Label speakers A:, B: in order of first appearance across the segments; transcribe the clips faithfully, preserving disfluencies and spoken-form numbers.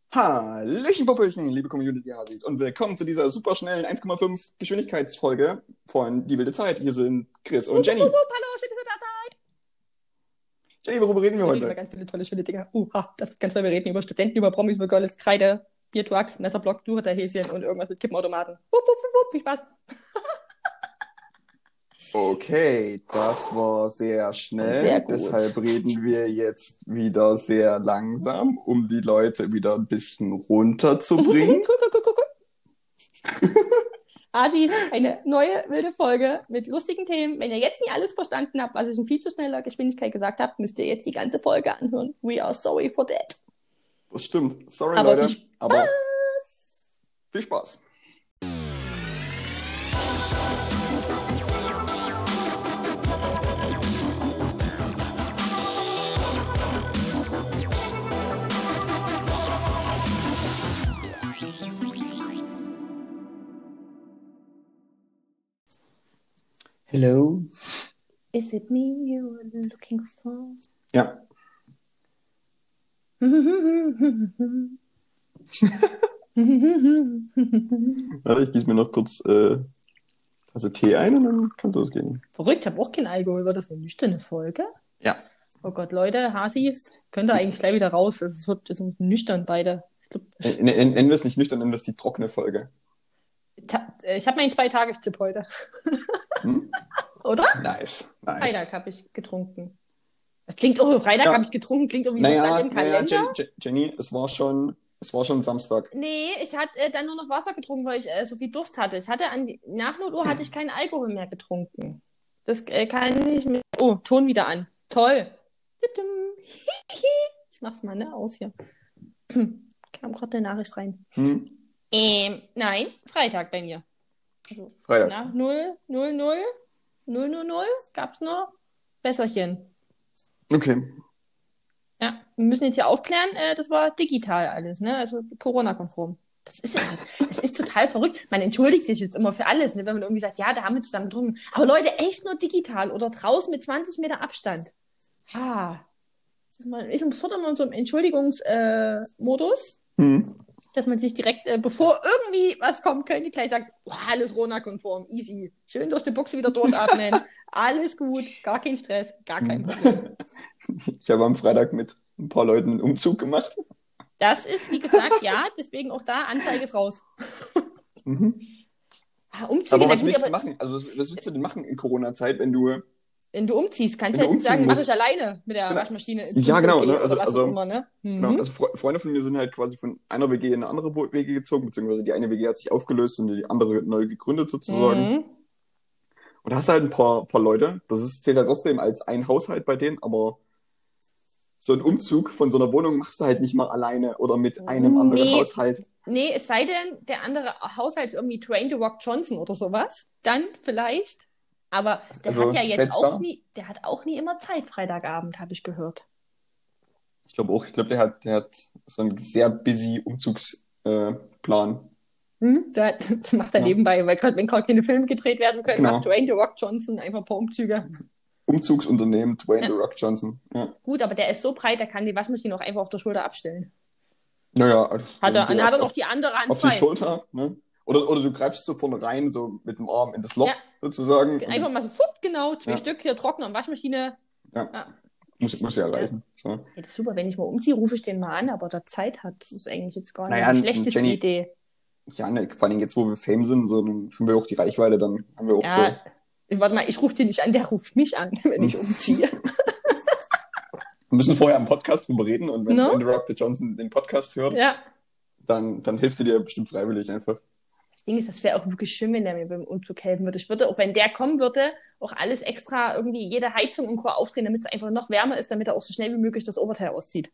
A: Hallöchen, Popöchen, liebe Community-Hasis und willkommen zu dieser superschnellen eins Komma fünf Geschwindigkeitsfolge von Die wilde Zeit. Hier sind Chris und
B: Wupp, wupp, wupp,
A: Jenny.
B: wupp, hallo, schön, dass ihr da seid.
A: Jenny, worüber reden wir
B: Wir reden über
A: heute?
B: ganz viele tolle, schöne Dinge. Uh, ha, das wird ganz toll. Wir reden über Studenten, über Promis, über Girls, Kreide, Biertrucks, Messerblock, Durchhäschen und irgendwas mit Kippenautomaten. Wupp, wupp, wupp, wupp, viel Spaß.
A: Okay, das war sehr
B: Und
A: schnell.
B: sehr gut.
A: Deshalb reden wir jetzt wieder sehr langsam, um die Leute wieder ein bisschen runterzubringen.
B: Guck, guck, guck, guck. Asis, eine neue wilde Folge mit lustigen Themen. Wenn ihr jetzt nicht alles verstanden habt, was ich in viel zu schneller Geschwindigkeit gesagt habe, müsst ihr jetzt die ganze Folge anhören. We are sorry for that.
A: Das stimmt. Sorry,
B: Aber
A: Leute.
B: viel Spaß.
A: Aber viel Spaß. Hello.
B: Is it me you're looking for?
A: Ja. Warte, ich gieße mir noch kurz äh, Tasse Tee ein und dann kann es losgehen.
B: Verrückt, ich habe auch keinen Alkohol. War das eine nüchterne Folge?
A: Ja.
B: Oh Gott, Leute, Hasis, könnt ihr eigentlich gleich wieder raus. Also es wird es sind nüchtern beide. Ich, glaub,
A: N- n- Nennen wir es nicht nüchtern, nennen wir es die trockene Folge.
B: ta- ich habe meinen Zwei-Tages-Tipp heute.
A: Hm?
B: Oder?
A: Nice, nice.
B: Freitag habe ich getrunken. Das klingt auch, Freitag
A: Ja.
B: habe ich getrunken, klingt irgendwie so
A: Naja,
B: stand im
A: naja
B: Kalender.
A: Je- Je- Jenny, es war schon, es war schon Samstag.
B: Nee, ich hatte äh, dann nur noch Wasser getrunken, weil ich äh, so viel Durst hatte. Ich hatte an die, nach null Uhr hatte ich keinen Alkohol mehr getrunken. Das äh, kann ich mir. Oh, Ton wieder an. Toll. Ich mach's mal, ne? Aus hier. Kam gerade eine Nachricht rein.
A: Hm?
B: Ähm, nein, Freitag bei mir. Also,
A: Freitag.
B: nach null, null, null, null, null, null gab's noch Besserchen.
A: Okay.
B: Ja, wir müssen jetzt hier aufklären, äh, das war digital alles, ne? Also Corona-konform. Das ist ja, das ist total verrückt. Man entschuldigt sich jetzt immer für alles, ne? Wenn man irgendwie sagt, ja, da haben wir zusammen getrunken. Aber Leute, echt nur digital oder draußen mit zwanzig Meter Abstand. Ha. Das ist man ist sofort immer in so einem Entschuldigungsmodus, äh, Modus,
A: Hm.
B: dass man sich direkt, äh, bevor irgendwie was kommt, könnte gleich sagen, oh, alles Corona-konform, easy. Schön durch die Buchse wieder durchatmen. Alles gut, gar kein Stress, gar kein Problem.
A: Ich habe am Freitag mit ein paar Leuten einen Umzug gemacht.
B: Das ist, wie gesagt, ja, deswegen auch da, Anzeige ist raus.
A: Mhm.
B: Ah, Umzüge,
A: Aber
B: na
A: was
B: gut,
A: willst du
B: aber
A: machen? Also was, was willst du denn machen in Corona-Zeit, wenn du...
B: wenn du umziehst, kannst du
A: Wenn
B: jetzt
A: du
B: nicht sagen,
A: umziehen
B: mach ich
A: musst.
B: alleine mit der
A: Genau.
B: Waschmaschine ins
A: Ja, genau,
B: Frühstück
A: ne?
B: gehen
A: Also-
B: oder was
A: also-
B: auch immer, ne? Mhm.
A: Genau, also Fre- Freunde von mir sind halt quasi von einer W G in eine andere Wo- W G gezogen, beziehungsweise die eine W G hat sich aufgelöst und die andere neu gegründet sozusagen.
B: Mhm.
A: Und da hast du halt ein paar, paar Leute, das ist, zählt halt trotzdem als ein Haushalt bei denen, aber so einen Umzug von so einer Wohnung machst du halt nicht mal alleine oder mit einem anderen
B: Nee.
A: Haushalt.
B: Nee, es sei denn, der andere Haushalt ist irgendwie Dwayne The Rock Johnson oder sowas. Dann vielleicht. Aber der
A: Also
B: hat ja jetzt
A: selbst
B: auch
A: da?
B: nie, der hat auch nie immer Zeit, Freitagabend, habe ich gehört.
A: Ich glaube auch, ich glaube, der hat, der hat so einen sehr busy Umzugsplan. Äh, Plan.
B: Hm? Der hat, das macht er
A: Ja.
B: nebenbei, weil gerade wenn gerade keine Filme gedreht werden können,
A: Genau.
B: macht Dwayne The Rock Johnson einfach ein paar Umzüge.
A: Umzugsunternehmen, Dwayne
B: Ja.
A: The Rock Johnson. Ja.
B: Gut, aber der ist so breit, der kann die Waschmaschine auch einfach auf der Schulter abstellen.
A: Naja, also,
B: Hat er,
A: die
B: dann hat er
A: auf,
B: noch die andere Hand
A: auf die
B: frei.
A: Schulter, ne? Oder, oder du greifst so vorne rein, so mit dem Arm in das Loch
B: Ja.
A: sozusagen.
B: Einfach mal so, fupp, genau, zwei
A: Ja.
B: Stück hier trocknen und Waschmaschine.
A: Ja.
B: Ja.
A: Muss, muss ja reichen. So.
B: Ja, das ist super, wenn ich mal umziehe, rufe ich den mal an, aber der Zeit hat, das ist eigentlich jetzt gar nicht
A: Naja,
B: die schlechteste
A: Jenny-
B: Idee.
A: Ja, ne, vor allem jetzt, wo wir Fame sind, so, dann haben wir auch die Reichweite, dann haben wir auch
B: Ja, warte mal, ich rufe den nicht an, der ruft mich an, wenn ich
A: Hm.
B: umziehe.
A: so. Wir müssen vorher am Podcast drüber reden und wenn
B: No?
A: Dwayne The Rock The Johnson den Podcast hört,
B: Ja.
A: dann, dann hilft er dir bestimmt freiwillig einfach.
B: Das Ding ist, das wäre auch wirklich schön, wenn der mir beim Umzug helfen würde. Ich würde, auch wenn der kommen würde, auch alles extra irgendwie, jede Heizung und Co. aufdrehen, damit es einfach noch wärmer ist, damit er auch so schnell wie möglich das Oberteil auszieht.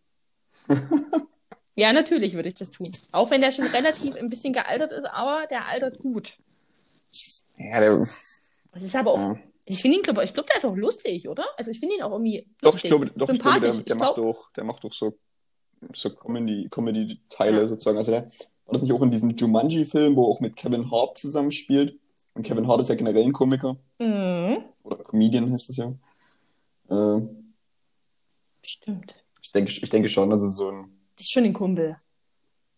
B: Ja, natürlich würde ich das tun. Auch wenn der schon relativ ein bisschen gealtert ist, aber der altert gut.
A: Ja, der,
B: Das ist aber auch,
A: ja.
B: ich finde ihn, glaube ich, glaube, der ist auch lustig, oder? Also ich finde ihn auch irgendwie
A: Doch,
B: lustig,
A: ich glaube, doch, ich glaube,
B: sympathisch.
A: der, der
B: Ich
A: macht
B: glaub,
A: auch, der macht auch so, so Comedy, Comedy-Teile
B: Ja.
A: sozusagen. Also der war das nicht auch in diesem Jumanji-Film, wo er auch mit Kevin Hart zusammenspielt? Und Kevin Hart ist ja generell ein Komiker.
B: mhm.
A: Oder Comedian heißt das ja. Äh,
B: Stimmt.
A: ich denke, ich denke schon, das ist so ein,
B: Das ist schon ein Kumpel.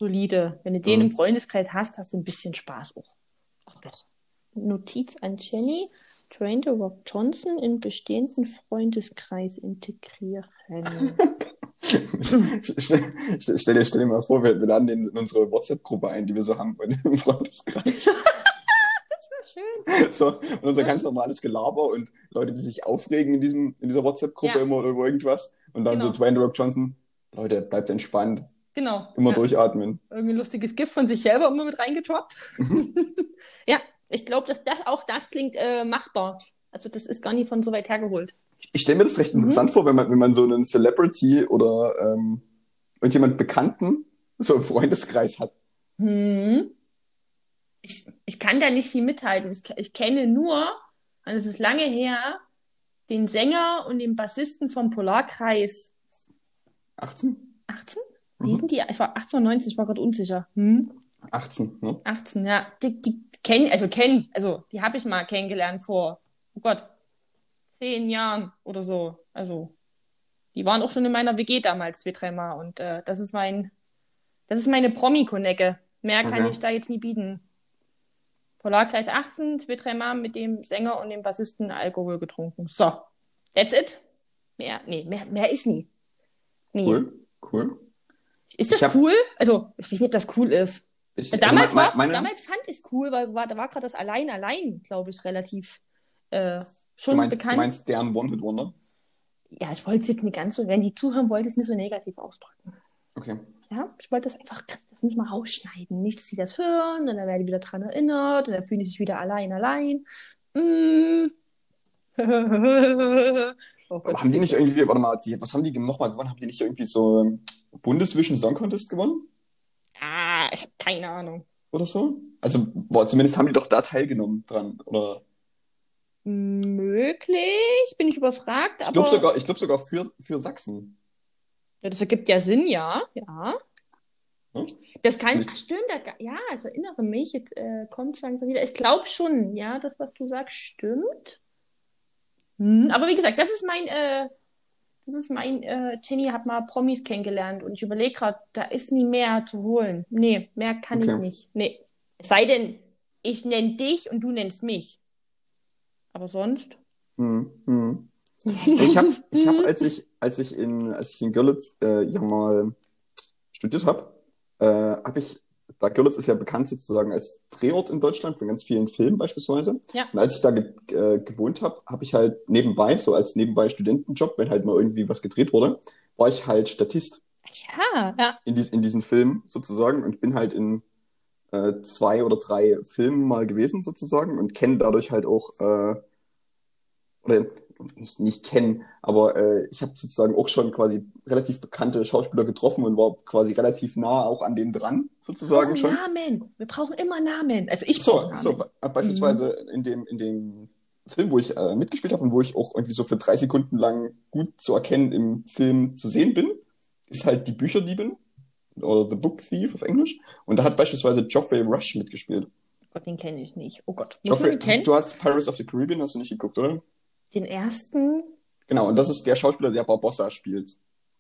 B: solide. Wenn du den
A: Mhm.
B: im Freundeskreis hast, hast du ein bisschen Spaß auch. Ach doch. Notiz an Jenny. Dwayne The Rock Johnson in bestehenden Freundeskreis integrieren.
A: Stell, stell, stell, dir, stell dir mal vor, wir, wir laden den in unsere WhatsApp-Gruppe ein, die wir so haben im Freundeskreis.
B: Schön.
A: So, und unser ganz normales Gelaber und Leute, die sich aufregen in, diesem, in dieser WhatsApp-Gruppe
B: Ja.
A: immer oder irgendwas. Und dann
B: Genau.
A: so Dwayne The Rock Johnson, Leute, bleibt entspannt.
B: Genau.
A: Immer
B: ja.
A: durchatmen.
B: Irgendwie ein lustiges Gift von sich selber immer mit reingedroppt.
A: Mhm.
B: Ja, ich glaube, dass das auch das klingt äh, machbar. Also das ist gar nicht von so weit hergeholt.
A: Ich stelle mir das recht interessant
B: Mhm.
A: vor, wenn man, wenn man so einen Celebrity oder ähm, irgendjemand Bekannten so im Freundeskreis hat.
B: Hm. Ich, ich kann da nicht viel mithalten. Ich, ich kenne nur, und es ist lange her, den Sänger und den Bassisten vom Polarkreis
A: achtzehn?
B: achtzehn?
A: Mhm.
B: Wie hießen die? Ich war achtzehn oder neunzehn, ich war gerade unsicher. Hm?
A: achtzehn, ne?
B: achtzehn, ja. Die, die kennen, also kennen, also die habe ich mal kennengelernt vor, oh Gott, zehn Jahren oder so. Also die waren auch schon in meiner W G damals zwei, dreimal. Und äh, das ist mein, das ist meine Promi-Konecke. Mehr kann
A: Okay.
B: ich da jetzt nie bieten. Polarkreis achtzehn, zwei, dreimal mit dem Sänger und dem Bassisten Alkohol getrunken. So, that's it. Mehr, nee, mehr, mehr ist nie. Nee.
A: Cool, cool.
B: Ist
A: Ich
B: das
A: hab-
B: cool? Also, ich weiß nicht, ob das cool ist.
A: Ich,
B: Äh,
A: also
B: Damals,
A: me- me-
B: war's-
A: meine,
B: damals fand ich es cool, weil war, da war gerade das Allein, Allein, glaube ich, relativ äh,
A: du
B: schon
A: meinst, du
B: bekannt.
A: meinst deren One-Hit-Wonder?
B: Ja, ich wollte es jetzt nicht ganz so, wenn die zuhören, wollte ich es nicht so negativ ausdrücken.
A: Okay.
B: Ja, ich wollte das einfach, das muss man rausschneiden. Nicht, dass sie das hören und dann werden die wieder dran erinnert und dann fühlen die sich wieder allein, allein. Mm. Oh Gott,
A: Aber haben die nicht
B: Sticker.
A: irgendwie, warte mal, die, was haben die nochmal gewonnen? Haben die nicht irgendwie so ähm, Bundesvision Song Contest gewonnen?
B: Ah, ich habe keine Ahnung.
A: Oder so? Also, boah, zumindest haben die doch da teilgenommen dran. Oder
B: Möglich, bin ich überfragt,
A: ich
B: aber
A: glaube sogar, ich glaub sogar für, für Sachsen.
B: ja, das ergibt ja Sinn, ja, ja.
A: Ne?
B: Das kann,
A: Nicht-
B: ach, stimmt, da, ja, also erinnere mich, jetzt äh, kommt es langsam wieder. Ich glaube schon, ja, das, was du sagst, stimmt. Hm, aber wie gesagt, das ist mein, äh, das ist mein, äh, Jenny hat mal Promis kennengelernt und ich überlege gerade, da ist nie mehr zu holen. Nee, mehr kann
A: Okay.
B: ich nicht. Nee. Es sei denn, ich nenne dich und du nennst mich. Aber sonst?
A: Hm, hm. Ich habe, ich hab, als ich, als ich in, als ich in Görlitz äh, ja mal studiert habe, äh, habe ich, da Görlitz ist ja bekannt sozusagen als Drehort in Deutschland von ganz vielen Filmen beispielsweise.
B: Ja.
A: Und als ich da ge äh, gewohnt habe, habe ich halt nebenbei, so als nebenbei Studentenjob, wenn halt mal irgendwie was gedreht wurde, war ich halt Statist
B: Ja, ja.
A: in, dies, in diesen Filmen sozusagen und bin halt in äh, zwei oder drei Filmen mal gewesen sozusagen und kenne dadurch halt auch, äh, oder nicht, nicht kennen, aber äh, ich habe sozusagen auch schon quasi relativ bekannte Schauspieler getroffen und war quasi relativ nah auch an denen dran, sozusagen
B: Brauchen
A: schon.
B: Namen. Wir brauchen immer Namen. Also ich
A: So,
B: brauche Namen.
A: so be beispielsweise in dem, in dem Film, wo ich äh, mitgespielt habe und wo ich auch irgendwie so für drei Sekunden lang gut zu erkennen im Film zu sehen bin, ist halt Die Bücherdiebin oder The Book Thief auf Englisch. Und da hat beispielsweise Geoffrey Rush mitgespielt.
B: Oh Gott, den kenne ich nicht. Oh Gott. Muss man
A: Geoffrey,
B: ihn kennen?
A: hast, du hast Pirates of the Caribbean, hast du nicht geguckt, oder?
B: Den ersten?
A: Genau, und das ist der Schauspieler, der Barbossa spielt.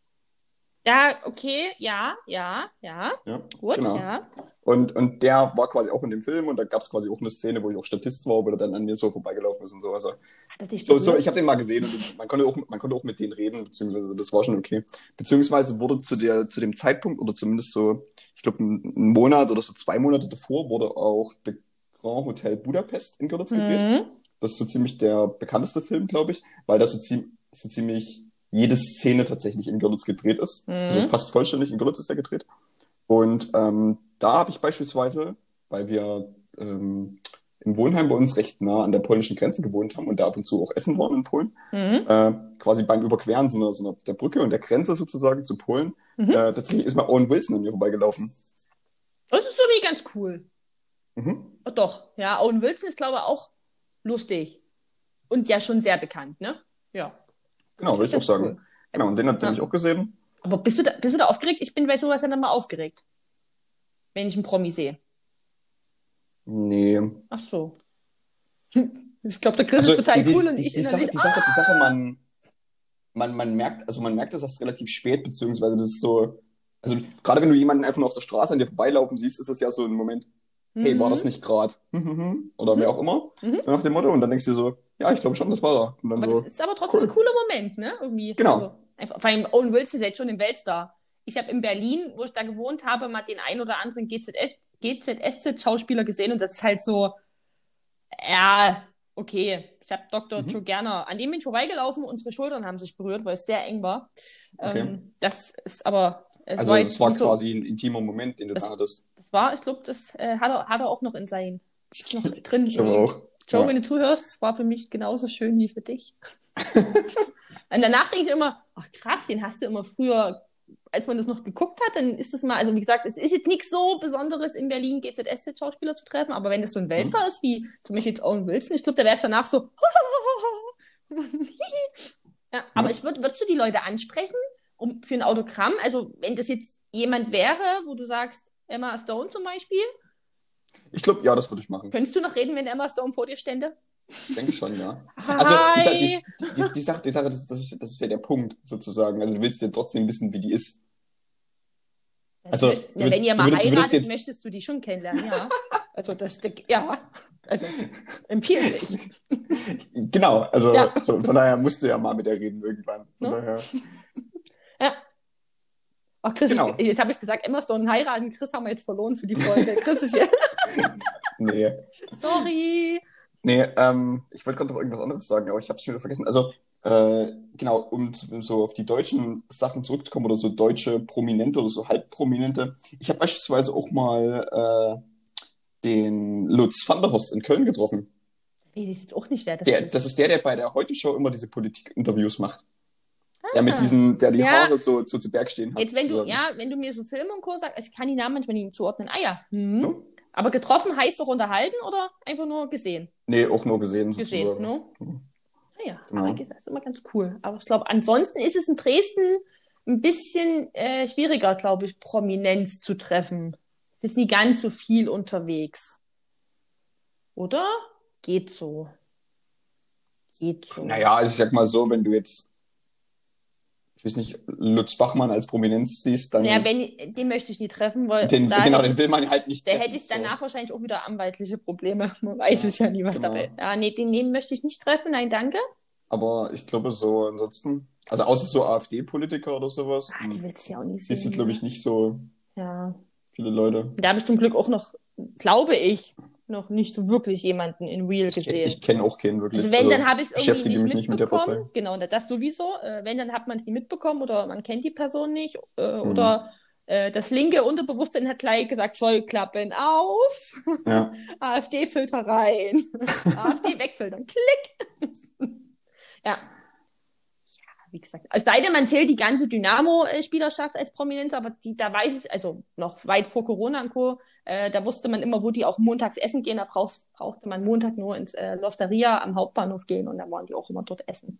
B: Ja, okay, ja, ja, ja.
A: Ja,
B: Gut,
A: genau.
B: ja.
A: Und, und der war quasi auch in dem Film und da gab es quasi auch eine Szene, wo ich auch Statist war, wo er dann an mir so vorbeigelaufen ist und so. Also,
B: Hat er dich
A: so, so
B: berührt?
A: ich habe den mal gesehen und man konnte, auch, man konnte auch mit denen reden, beziehungsweise das war schon okay. Beziehungsweise wurde zu, der, zu dem Zeitpunkt oder zumindest so, ich glaube, einen Monat oder so zwei Monate davor wurde auch The Grand Hotel Budapest in Görlitz gedreht.
B: Mhm.
A: Das ist so ziemlich der bekannteste Film, glaube ich, weil das so, zie so ziemlich jede Szene tatsächlich in Görlitz gedreht ist.
B: Mhm.
A: Also fast vollständig in Görlitz ist der gedreht. Und ähm, da habe ich beispielsweise, weil wir ähm, im Wohnheim bei uns recht nah an der polnischen Grenze gewohnt haben und da ab und zu auch essen waren in Polen,
B: Mhm.
A: äh, quasi beim Überqueren so einer, so einer, der Brücke und der Grenze sozusagen zu Polen,
B: Mhm.
A: äh, tatsächlich ist mal Owen Wilson an mir vorbeigelaufen.
B: Das ist irgendwie ganz cool.
A: Mhm.
B: Oh, doch, ja. Owen Wilson ist, glaube ich, auch lustig. Und ja schon sehr bekannt, ne? Ja.
A: Genau, würde ich auch
B: Das ist
A: sagen.
B: cool.
A: Genau, und den hat den
B: Ja.
A: hab ich auch gesehen.
B: Aber bist du da, bist du da aufgeregt? Ich bin bei sowas dann mal aufgeregt. Wenn ich einen Promi sehe.
A: Nee.
B: Ach so. Ich glaube, der Chris
A: Also
B: ist total
A: die,
B: cool
A: die,
B: und
A: die,
B: ich
A: die, Sache,
B: innerlich.
A: die Sache, die Sache, man, man, man merkt, also man merkt das erst relativ spät, beziehungsweise das ist so, Also gerade wenn du jemanden einfach nur auf der Straße an dir vorbeilaufen siehst, ist das ja so ein Moment, hey, war das
B: Mhm.
A: nicht gerade? Oder wer
B: Mhm.
A: auch immer,
B: Mhm.
A: so nach dem Motto. Und dann denkst du dir so, ja, ich glaube schon, das war er. Und dann
B: Aber das
A: so,
B: ist aber trotzdem ein
A: cool,
B: cooler Moment, ne? Irgendwie. Also,
A: genau.
B: einfach, vor allem Owen Wilson ist jetzt schon im Weltstar. Ich habe in Berlin, wo ich da gewohnt habe, mal den ein oder anderen G Z S, G Z S Z-Schauspieler gesehen und das ist halt so, ja, okay. Ich habe Doktor Joe
A: Mhm.
B: Gerner, an dem bin ich vorbeigelaufen, unsere Schultern haben sich berührt, weil es sehr eng war.
A: Okay.
B: Ähm, das ist aber, es war
A: Also das
B: jetzt
A: war
B: nicht so,
A: quasi ein intimer Moment, den du da
B: das,
A: hattest.
B: das war, ich glaube, das äh, hat, er, hat er auch noch in sein, ist noch drin
A: Ich
B: in
A: aber
B: ihm.
A: auch.
B: Joe, wenn
A: Ja.
B: du zuhörst, das war für mich genauso schön wie für dich. Und danach denke ich immer, ach krass, den hast du immer früher, als man das noch geguckt hat, dann ist das mal, also wie gesagt, es ist jetzt nichts so Besonderes in Berlin G Z S Z-Schauspieler zu treffen, aber wenn das so ein
A: Hm.
B: Weltstar ist, wie zum Beispiel jetzt Owen Wilson, ich glaube, da wäre ich danach so, ja, aber
A: Ja.
B: ich würd, würdest du die Leute ansprechen um, für ein Autogramm? Also wenn das jetzt jemand wäre, wo du sagst, Emma Stone zum Beispiel,
A: Ich glaube, ja, das würde ich machen.
B: könntest du noch reden, wenn Emma Stone vor dir stände?
A: Ich denke schon, ja. Also die, Sa-
B: Hi!
A: die, die, die Sache, die Sache das, das, ist, das ist ja der Punkt, sozusagen. Also du willst ja trotzdem wissen, wie die ist.
B: Das
A: Also
B: möcht,
A: du,
B: ja, wenn
A: würd-
B: ihr
A: du,
B: mal
A: würdest, du würdest
B: heiratet,
A: jetzt,
B: möchtest du die schon kennenlernen, ja. Also das, ja, also empfiehlt sich.
A: genau,
B: Ja,
A: also so, von
B: das,
A: daher musst du ja mal mit der reden irgendwann. Von
B: ne?
A: daher,
B: Ja. Ach, Chris ist,
A: genau.
B: jetzt habe ich gesagt, Emma Stone heiraten. Chris haben wir jetzt verloren für die Folge. Chris ist hier.
A: Nee.
B: Sorry.
A: Nee, ähm, ich wollte gerade noch irgendwas anderes sagen, aber ich habe es schon wieder vergessen. Also, äh, genau, um z- so auf die deutschen Sachen zurückzukommen oder so deutsche Prominente oder so Halbprominente. Ich habe beispielsweise auch mal äh, den Lutz van der Horst in Köln getroffen.
B: Weiß ich jetzt auch nicht, wer das
A: Der, das
B: ist.
A: ist der, der bei der Heute-Show immer diese Politik-Interviews macht. Der mit
B: Ah.
A: diesen, der die
B: Ja,
A: Haare so, so zu Berg stehen hat,
B: jetzt wenn du,
A: sozusagen.
B: ja, wenn du mir so Filme und Co. sagst, ich kann die Namen manchmal nicht zuordnen. Ah ja. Hm.
A: No?
B: Aber getroffen heißt doch unterhalten oder einfach nur gesehen?
A: Nee, auch nur gesehen,
B: Gesehen,
A: sozusagen.
B: ne? Naja, aber
A: Genau.
B: eigentlich ist das immer ganz cool. Aber ich glaube, ansonsten ist es in Dresden ein bisschen äh, schwieriger, glaube ich, Prominenz zu treffen. Es ist nie ganz so viel unterwegs. Oder? Geht so. Geht so.
A: Naja, also ich sag mal so, wenn du jetzt, ich weiß nicht, Lutz Bachmann als Prominenz siehst, dann
B: Ja, wenn, den möchte ich nie treffen, weil
A: den,
B: da
A: genau,
B: hätte
A: den
B: ich,
A: will man halt nicht
B: da
A: treffen.
B: hätte ich
A: So.
B: danach wahrscheinlich auch wieder anwaltliche Probleme. Man weiß
A: Ja,
B: es ja nie, was
A: genau.
B: dabei. Ja, nee, den, den möchte ich nicht treffen. Nein, danke.
A: Aber ich glaube so ansonsten, also außer so AfD-Politiker oder sowas,
B: Ah, die
A: hm,
B: willst du ja auch nicht
A: siehst du,
B: sehen.
A: glaube
B: Ne?
A: ich, nicht so
B: Ja.
A: viele Leute.
B: Da habe ich zum Glück auch noch, glaube ich, noch nicht so wirklich jemanden in Real
A: Ich,
B: gesehen.
A: ich kenne auch keinen wirklich.
B: Also wenn,
A: Also
B: dann habe ich es irgendwie
A: beschäftige
B: nicht
A: mich nicht mit der
B: mitbekommen.
A: Partei.
B: Genau, das sowieso. Äh, wenn, dann hat man es nie mitbekommen oder man kennt die Person nicht. Äh,
A: Mhm.
B: Oder äh, das linke Unterbewusstsein hat gleich gesagt, Scheuklappen auf,
A: Ja.
B: AfD-Filter rein, AfD wegfiltern, klick. Ja. Wie gesagt, es sei denn, man zählt die ganze Dynamo-Spielerschaft als Prominenz, aber die, da weiß ich, also noch weit vor Corona und Co., äh, da wusste man immer, wo die auch montags essen gehen, da brauchst, brauchte man Montag nur ins äh, L'Osteria am Hauptbahnhof gehen und da waren die auch immer dort essen.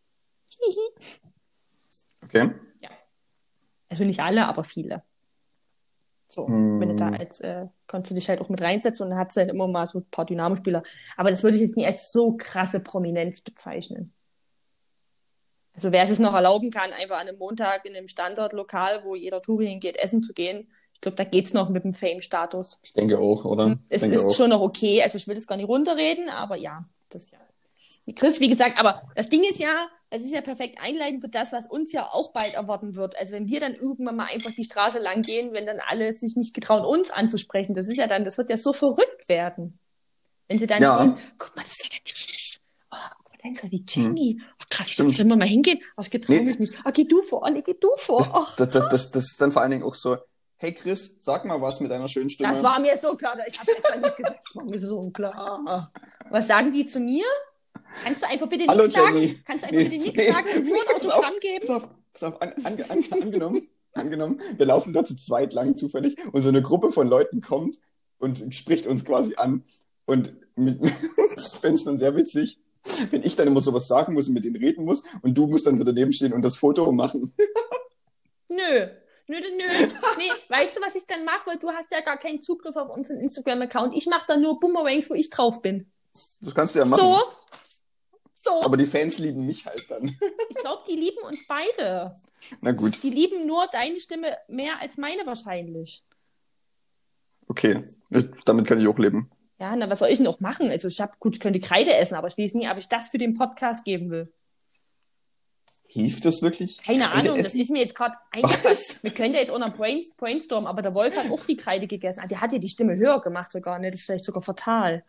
A: Okay.
B: Ja. Also nicht alle, aber viele. So,
A: Hm.
B: wenn du da als, äh, konntest du dich halt auch mit reinsetzen und dann hat es halt immer mal so ein paar Dynamo-Spieler. Aber das würde ich jetzt nicht als so krasse Prominenz bezeichnen. Also wer es sich noch erlauben kann, einfach an einem Montag in einem Standortlokal, wo jeder Touri hingeht, essen zu gehen, ich glaube, da geht's noch mit dem Fame-Status.
A: Ich denke auch, oder? Ich
B: Es
A: denke
B: ist
A: auch.
B: schon noch okay, also ich will das gar nicht runterreden, aber ja, das ist ja. Chris, wie gesagt, aber das Ding ist ja, es ist ja perfekt einleitend für das, was uns ja auch bald erwarten wird. Also wenn wir dann irgendwann mal einfach die Straße lang gehen, wenn dann alle sich nicht getrauen, uns anzusprechen, das ist ja dann, das wird ja so verrückt werden. Wenn sie dann
A: Ja.
B: stehen, guck mal, das ist ja der Chris. Oh, guck mal, da ist ja die Jenny. Oh, krass,
A: Stimmt.
B: sollen wir mal hingehen? Oh, ich getraue
A: Nee.
B: mich nicht. Oh, geh du vor, oh, nee, geh du vor.
A: Das,
B: Och,
A: das, das, das, das ist dann vor allen Dingen auch so, hey Chris, sag mal was mit deiner schönen Stimme.
B: das war mir so klar. Ich habe jetzt nicht gesagt, das war mir so klar. Was sagen die zu mir? Kannst du einfach bitte
A: Hallo,
B: nichts sagen?
A: Jenny.
B: Kannst du einfach
A: Nee,
B: bitte nichts
A: nee,
B: sagen und nur ein
A: pass auf,
B: Autogramm geben?
A: Pass auf, pass auf, an, an, an, angenommen, angenommen, wir laufen da zu zweit lang zufällig und so eine Gruppe von Leuten kommt und spricht uns quasi an. Und mit- ich fände es dann sehr witzig, wenn ich dann immer sowas sagen muss und mit denen reden muss und du musst dann so daneben stehen und das Foto machen.
B: Nö. Nö, nö, nö. Nee, weißt du, was ich dann mache? Weil du hast ja gar keinen Zugriff auf unseren Instagram-Account. Ich mache dann nur Boomerangs, wo ich drauf bin.
A: Das kannst du ja machen.
B: So, So.
A: Aber die Fans lieben mich halt dann.
B: Ich glaube, die lieben uns beide.
A: Na gut.
B: Die lieben nur deine Stimme mehr als meine wahrscheinlich.
A: Okay, ich, damit kann ich auch leben.
B: Ja, na, was soll ich denn auch machen? Also ich hab, gut, ich könnte Kreide essen, aber ich weiß nie, ob ich das für den Podcast geben will.
A: Hilft das wirklich?
B: Keine
A: Kreide
B: Ahnung, das
A: essen?
B: ist mir jetzt gerade eingefallen.
A: Was?
B: Wir können ja jetzt auch noch Brain, Brainstorm, aber der Wolf hat auch die Kreide gegessen. Ah, der hat ja die Stimme höher gemacht sogar, ne? Das ist vielleicht sogar fatal.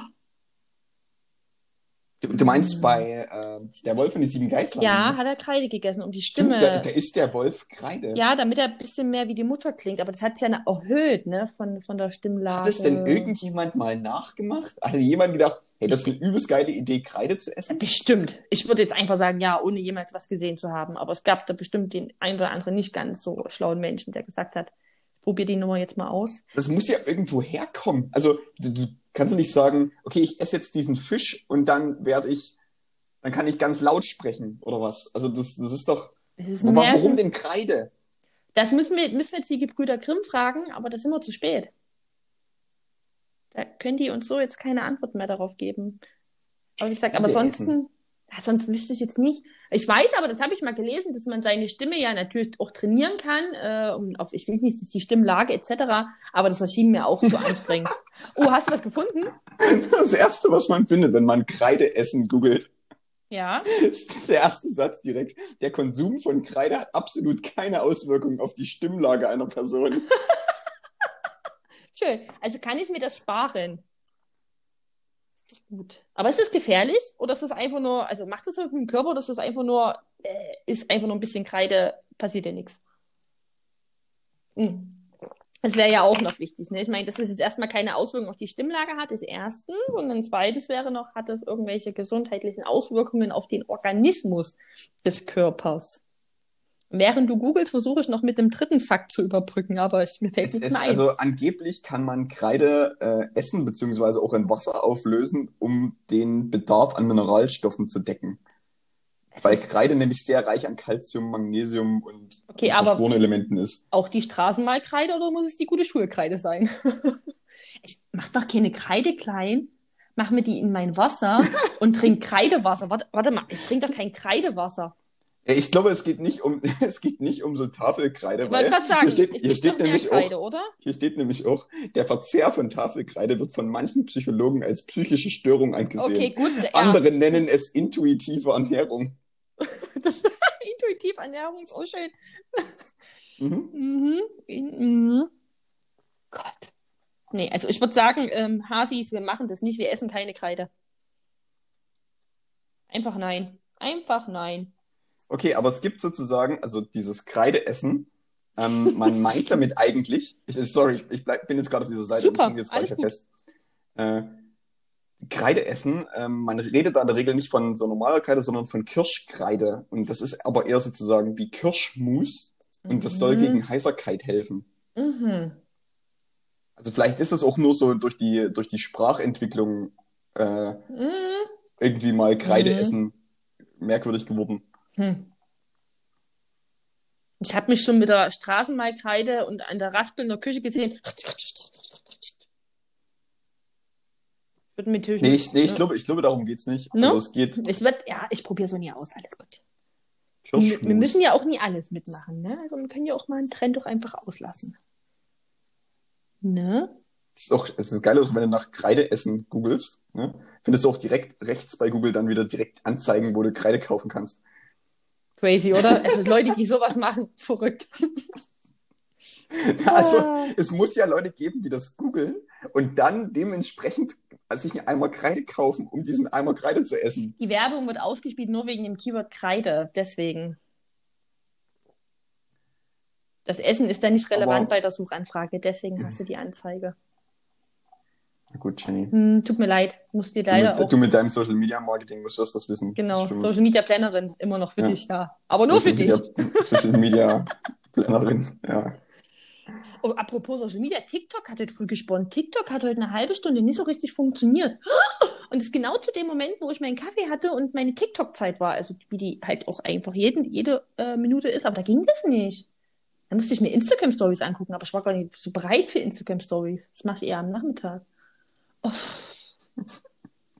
A: Du, du meinst bei äh, der Wolf und die sieben Geißlein?
B: Ja,
A: ne?
B: hat er Kreide gegessen, um die
A: Stimmt,
B: Stimme...
A: da, da ist der Wolf Kreide.
B: Ja, damit er ein bisschen mehr wie die Mutter klingt. Aber das hat ja erhöht, ne? Von, von der Stimmlage.
A: Hat das denn irgendjemand mal nachgemacht? Hat jemand gedacht, hey, das ist eine übelst geile Idee, Kreide zu essen?
B: Bestimmt. Ich würde jetzt einfach sagen, ja, ohne jemals was gesehen zu haben. Aber es gab da bestimmt den einen oder anderen nicht ganz so schlauen Menschen, der gesagt hat, probier die Nummer jetzt mal aus.
A: Das muss ja irgendwo herkommen. Also du, du kannst du nicht sagen, okay, ich esse jetzt diesen Fisch und dann werde ich, dann kann ich ganz laut sprechen oder was? Also das, das ist doch.
B: Das ist ein
A: Warum
B: Märchen.
A: denn Kreide?
B: Das müssen wir, müssen wir jetzt die Gebrüder Grimm fragen, aber das ist immer zu spät. Da können die uns so jetzt keine Antwort mehr darauf geben. Aber wie gesagt, aber
A: Kreide
B: sonst, ja, sonst wüsste ich jetzt nicht. Ich weiß aber, das habe ich mal gelesen, dass man seine Stimme ja natürlich auch trainieren kann, äh, um auf, ich weiß nicht, ist die Stimmlage et cetera. Aber das erschien mir auch zu anstrengend. Oh, hast du was gefunden?
A: Das Erste, was man findet, wenn man Kreide essen googelt,
B: Ja.
A: ist der erste Satz direkt. Der Konsum von Kreide hat absolut keine Auswirkungen auf die Stimmlage einer Person.
B: Schön. Also kann ich mir das sparen? Ist doch gut. Aber ist es gefährlich? Oder ist das einfach nur, also macht das mit dem Körper oder ist das einfach nur, äh, ist einfach nur ein bisschen Kreide, passiert ja nichts? Hm. Das wäre ja auch noch wichtig, ne? Ich meine, dass es jetzt erstmal keine Auswirkungen auf die Stimmlage hat, ist erstens. Und dann zweitens wäre noch, hat es irgendwelche gesundheitlichen Auswirkungen auf den Organismus des Körpers? Während du googelst, versuche ich noch mit dem dritten Fakt zu überbrücken, aber ich, mir fällt
A: Es,
B: nichts
A: es,
B: mehr ein.
A: also angeblich kann man Kreide äh, essen beziehungsweise auch in Wasser auflösen, um den Bedarf an Mineralstoffen zu decken.
B: Es
A: Weil
B: ist
A: Kreide nämlich sehr reich an Calcium, Magnesium und
B: Okay, aber
A: Spurenelementen ist.
B: auch die Straßenmalkreide oder muss es die gute Schulkreide sein? Ich mach doch keine Kreide klein, mach mir die in mein Wasser und trink Kreidewasser. Warte, warte mal, ich trinke doch kein Kreidewasser.
A: Ja, ich glaube, es geht nicht um, es geht nicht um so Tafelkreide,
B: Ich
A: weil
B: wollte gerade sagen,
A: hier steht,
B: es
A: hier
B: gibt
A: steht
B: doch mehr
A: nämlich
B: Kreide,
A: auch,
B: oder?
A: hier steht nämlich auch, der Verzehr von Tafelkreide wird von manchen Psychologen als psychische Störung angesehen.
B: Okay, gut. Ja.
A: Andere nennen es intuitive Ernährung.
B: Das intuitiv Ernährung ist auch schön.
A: Mhm.
B: Mhm. Mhm. Gott. Nee, also ich würde sagen, ähm, Hasis, wir machen das nicht, wir essen keine Kreide. Einfach nein. Einfach nein.
A: Okay, aber es gibt sozusagen, also dieses Kreideessen, ähm, man meint damit eigentlich, ich, sorry, ich, ich bleib, bin jetzt gerade auf dieser Seite,
B: Super,
A: ich hänge jetzt gerade
B: alles
A: hier
B: gut.
A: fest. Äh, Kreideessen, ähm, man redet da in der Regel nicht von so normaler Kreide, sondern von Kirschkreide. Und das ist aber eher sozusagen wie Kirschmus und das soll
B: Mhm.
A: gegen Heiserkeit helfen.
B: Mhm.
A: Also vielleicht ist es auch nur so durch die, durch die Sprachentwicklung äh,
B: Mhm.
A: irgendwie mal
B: Mhm.
A: Kreideessen merkwürdig geworden.
B: Hm. Ich habe mich schon mit der Straßenmalkreide und an der Raspel in der Küche gesehen. Wird mir natürlich
A: Nee,
B: nicht,
A: ich, nee, ich
B: ne?
A: glaube, ich glaube, darum geht's nicht.
B: Ne?
A: Also es geht
B: Es wird, ja, ich probiere so nie aus, alles gut. Wir, wir
A: Kirschmus.
B: müssen ja auch nie alles mitmachen, ne? Also wir können ja auch mal einen Trend doch einfach auslassen. Ne?
A: Es ist auch, es ist geil, wenn du nach Kreideessen googelst, ne? Findest du auch direkt rechts bei Google dann wieder direkt Anzeigen, wo du Kreide kaufen kannst.
B: Crazy, oder? Also Leute, die sowas machen, verrückt.
A: Also
B: Ah.
A: es muss ja Leute geben, die das googeln und dann dementsprechend sich einen Eimer Kreide kaufen, um diesen Eimer Kreide zu essen.
B: Die Werbung wird ausgespielt nur wegen dem Keyword Kreide, deswegen. Das Essen ist dann nicht relevant
A: Aber-
B: bei der Suchanfrage, deswegen hast du die Anzeige.
A: Na gut, Jenny.
B: Hm, tut mir leid, musst dir
A: Du
B: leider
A: mit,
B: auch.
A: du mit deinem Social Media Marketing musst du das wissen.
B: Genau,
A: Das stimmt.
B: Social Media Plannerin, immer noch für
A: Ja.
B: dich, ja. Aber nur für
A: Social
B: dich.
A: Media, Social Media Plannerin, ja.
B: Oh, apropos Social Media, TikTok hat heute früh gesponnen. TikTok hat heute eine halbe Stunde nicht so richtig funktioniert. Und das ist genau zu dem Moment, wo ich meinen Kaffee hatte und meine TikTok-Zeit war. Also wie die halt auch einfach jeden, jede äh, Minute ist. Aber da ging das nicht. Da musste ich mir Instagram-Stories angucken, aber ich war gar nicht so bereit für Instagram-Stories. Das mache ich eher am Nachmittag. Oh.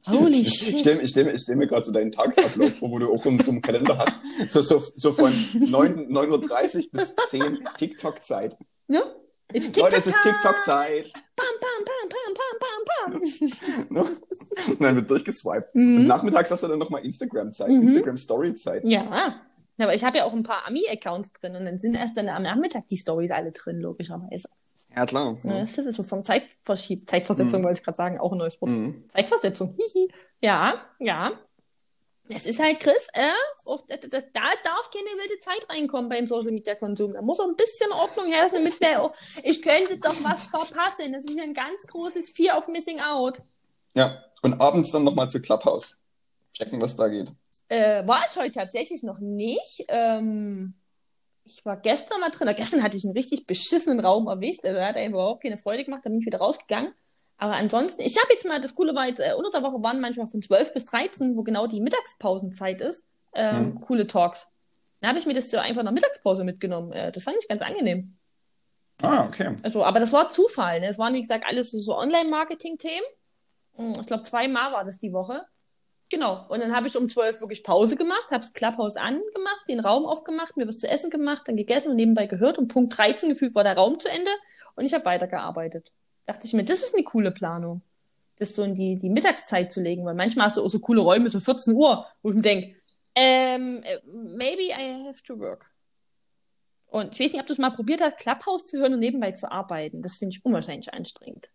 B: Holy
A: Ich
B: shit.
A: stelle ich stell, ich stell mir gerade so deinen Tagesablauf vor, wo du auch in so einem Kalender hast. So, so, so von neun Uhr dreißig bis zehn TikTok-Zeit.
B: Ne? It's
A: Leute, es ist
B: TikTok-Time.
A: TikTok-Zeit.
B: Pam, pam, pam, pam, pam, pam, pam.
A: Ne? Und dann wird durchgeswiped.
B: Mhm.
A: Und nachmittags hast du dann nochmal Instagram-Zeit,
B: Mhm.
A: Instagram-Story-Zeit.
B: Ja. Ja, aber ich habe ja auch ein paar Ami-Accounts drin und dann sind erst dann am Nachmittag die Stories alle drin, logischerweise.
A: Ja, klar.
B: Ja,
A: Ja.
B: das ist so von Zeitverschieb Zeitversetzung,
A: Mhm.
B: wollte ich gerade sagen, auch ein neues Wort.
A: Mhm.
B: Zeitversetzung, hihi. Ja, ja. Es ist halt, Chris, äh, auch, das, das, da darf keine wilde Zeit reinkommen beim Social Media Konsum. Da muss auch ein bisschen Ordnung herrschen, damit der auch, ich könnte doch was verpassen. Das ist hier ein ganz großes Fear of Missing Out.
A: Ja. Und abends dann nochmal zu Clubhouse. Checken, was da geht.
B: Äh, war ich heute tatsächlich noch nicht. Ähm, ich war gestern mal drin. Gestern hatte ich einen richtig beschissenen Raum erwischt. Also hat er überhaupt keine Freude gemacht. Da bin ich wieder rausgegangen. Aber ansonsten, ich habe jetzt mal, das Coole war jetzt, äh, unter der Woche waren manchmal von zwölf bis dreizehn, wo genau die Mittagspausenzeit ist, ähm,
A: Hm.
B: coole Talks. Da habe ich mir das so einfach nach Mittagspause mitgenommen. Äh, das fand ich ganz angenehm.
A: Ah, okay.
B: Also, aber das war Zufall. Ne? Es waren, wie gesagt, alles so, so Online-Marketing-Themen. Hm, Ich glaube, zweimal war das die Woche. Genau. Und dann habe ich um zwölf wirklich Pause gemacht, habe das Clubhouse angemacht, den Raum aufgemacht, mir was zu essen gemacht, dann gegessen und nebenbei gehört. Und Punkt dreizehn gefühlt war der Raum zu Ende und ich habe weitergearbeitet. Dachte ich mir, das ist eine coole Planung, das so in die, die Mittagszeit zu legen, weil manchmal hast du auch so coole Räume, so vierzehn Uhr, wo ich mir denke, ähm, äh, maybe I have to work. Und ich weiß nicht, ob du es mal probiert hast, Clubhouse zu hören und nebenbei zu arbeiten. Das finde ich unwahrscheinlich anstrengend.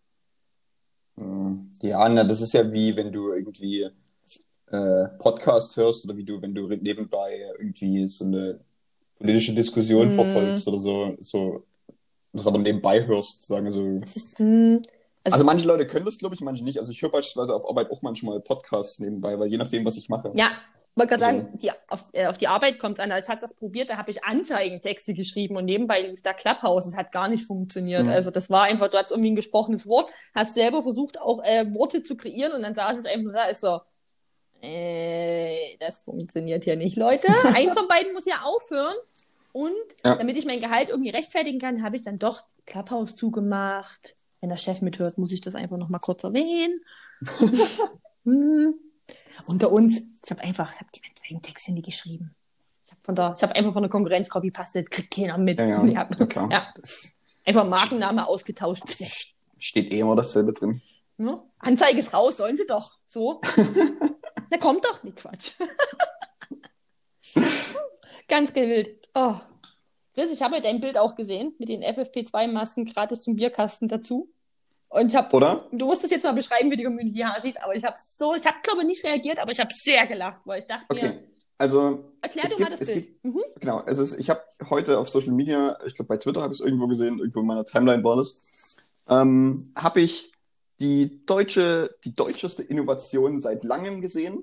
A: Hm. Ja, na, das ist ja wie wenn du irgendwie äh, Podcast hörst oder wie du, wenn du nebenbei irgendwie so eine politische Diskussion
B: Mm.
A: verfolgst oder so, so das aber nebenbei hörst, sagen so.
B: Das ist, mh,
A: Also,
B: also,
A: manche Leute können das, glaube ich, manche nicht. Also ich höre beispielsweise auf Arbeit auch manchmal Podcasts nebenbei, weil je nachdem, was ich mache.
B: ja, wollte gerade
A: Also-
B: sagen, die, auf, äh, auf die Arbeit kommt es an. Als ich habe das probiert, da habe ich Anzeigentexte geschrieben und nebenbei lief da Clubhouse. Es hat gar nicht funktioniert.
A: Mhm.
B: Also das war einfach, du hast irgendwie ein gesprochenes Wort, hast selber versucht, auch äh, Worte zu kreieren und dann saß ich einfach da, ist so, äh, das funktioniert hier nicht, Leute. Eins von beiden muss ja aufhören. Und
A: Ja.
B: damit ich mein Gehalt irgendwie rechtfertigen kann, habe ich dann doch Clubhouse zugemacht. Wenn der Chef mithört, muss ich das einfach noch mal kurz erwähnen. hm. Unter uns, ich habe einfach, ich habe die Anzeigentexte nie geschrieben. Ich habe von der, ich habe einfach von der Konkurrenz copy-pastet, kriegt keiner mit.
A: Ja, ja,
B: ja.
A: na klar.
B: Ja. Einfach Markenname ausgetauscht.
A: Steht eh immer dasselbe drin.
B: Ne? Anzeige ist raus, sollen sie doch. So. Na, kommt doch. Nee, Quatsch. Ganz wild. Oh. Chris, ich habe heute dein Bild auch gesehen mit den F F P zwei Masken gratis zum Bierkasten dazu. Und ich habe,
A: Oder?
B: du musst es jetzt mal beschreiben, wie die Community sieht, aber ich habe so, ich habe glaube nicht reagiert, aber ich habe sehr gelacht, weil ich dachte
A: Okay.
B: mir,
A: Also,
B: erklär
A: es
B: dir mal
A: gibt-
B: das
A: es
B: Bild.
A: gibt-
B: Mhm.
A: genau, es ist, ich habe heute auf Social Media, ich glaube bei Twitter habe ich es irgendwo gesehen, irgendwo in meiner Timeline war das, ähm, habe ich die deutsche, die deutscheste Innovation seit langem gesehen.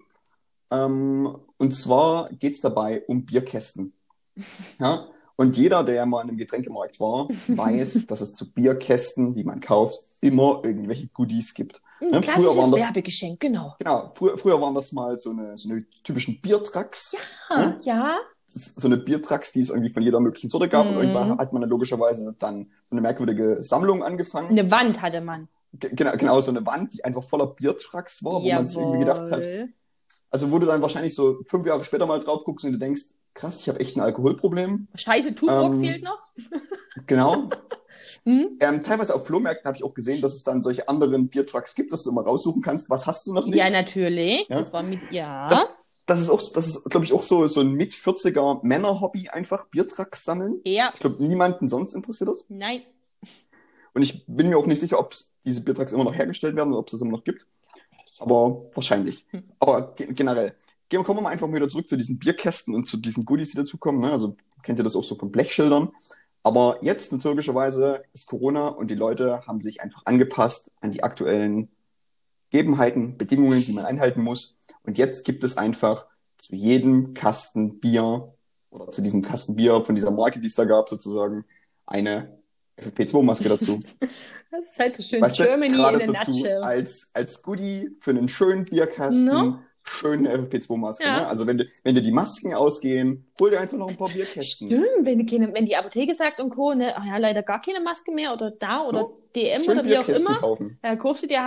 A: Ähm, und zwar geht es dabei um Bierkästen. Ja? Und jeder, der mal in einem Getränkemarkt war, weiß, dass es zu Bierkästen, die man kauft, immer irgendwelche Goodies gibt.
B: Ein
A: Ne, früher
B: klassisches
A: waren das-
B: Werbegeschenk, genau.
A: Genau, früher, früher waren das mal so eine, so eine typischen Biertrucks.
B: Ah, ja.
A: So eine Biertrucks, die es irgendwie von jeder möglichen Sorte gab. Und
B: Mhm.
A: irgendwann hat man dann logischerweise dann so eine merkwürdige Sammlung angefangen.
B: Eine Wand hatte man.
A: Ge- Genau, genau, so eine Wand, die einfach voller Biertrucks war, wo man sich irgendwie gedacht hat,
B: Jawohl.
A: also wo du dann wahrscheinlich so fünf Jahre später mal drauf guckst und du denkst, krass, ich habe echt ein Alkoholproblem.
B: Scheiße, Tuborg
A: Ähm,
B: fehlt noch.
A: Genau.
B: Hm?
A: Ähm, teilweise auf Flohmärkten habe ich auch gesehen, dass es dann solche anderen Biertrucks gibt, dass du immer raussuchen kannst, was hast du noch nicht.
B: Ja, natürlich.
A: Ja.
B: Das war mit, ja.
A: Das- Das ist auch, das ist, glaube ich, auch so, so ein Mit-vierziger Männer-Hobby, einfach Biertrucks sammeln.
B: Ja.
A: Ich glaube, niemanden sonst interessiert das.
B: Nein.
A: Und ich bin mir auch nicht sicher, ob diese Biertrucks immer noch hergestellt werden oder ob es das immer noch gibt. Aber wahrscheinlich.
B: Hm.
A: Aber ge generell. Gehen, kommen wir mal einfach mal wieder zurück zu diesen Bierkästen und zu diesen Goodies, die dazukommen. Ne? Also kennt ihr das auch so von Blechschildern. Aber jetzt, natürlicherweise, ist Corona und die Leute haben sich einfach angepasst an die aktuellen Gegebenheiten, Bedingungen, die man einhalten muss. Und jetzt gibt es einfach zu jedem Kasten Bier oder zu diesem Kasten Bier von dieser Marke, die es da gab, sozusagen, eine F F P zwei Maske dazu.
B: Das ist halt so schön.
A: Weißt du,
B: Germany in
A: gerade
B: a
A: dazu
B: nutshell.
A: als, als Goodie für einen schönen Bierkasten,
B: No?
A: schöne F F P zwei Maske.
B: Ja.
A: Ne? Also wenn, du, wenn dir die Masken ausgehen, hol dir einfach noch ein paar Bierkästen.
B: Stimmt, wenn, die keine, wenn die Apotheke sagt und Co., ne, ach ja, leider gar keine Maske mehr oder da oder
A: No?
B: D M
A: Schön
B: oder wie auch
A: Bierkästen
B: immer,
A: kaufen.
B: äh, kaufst du dir halt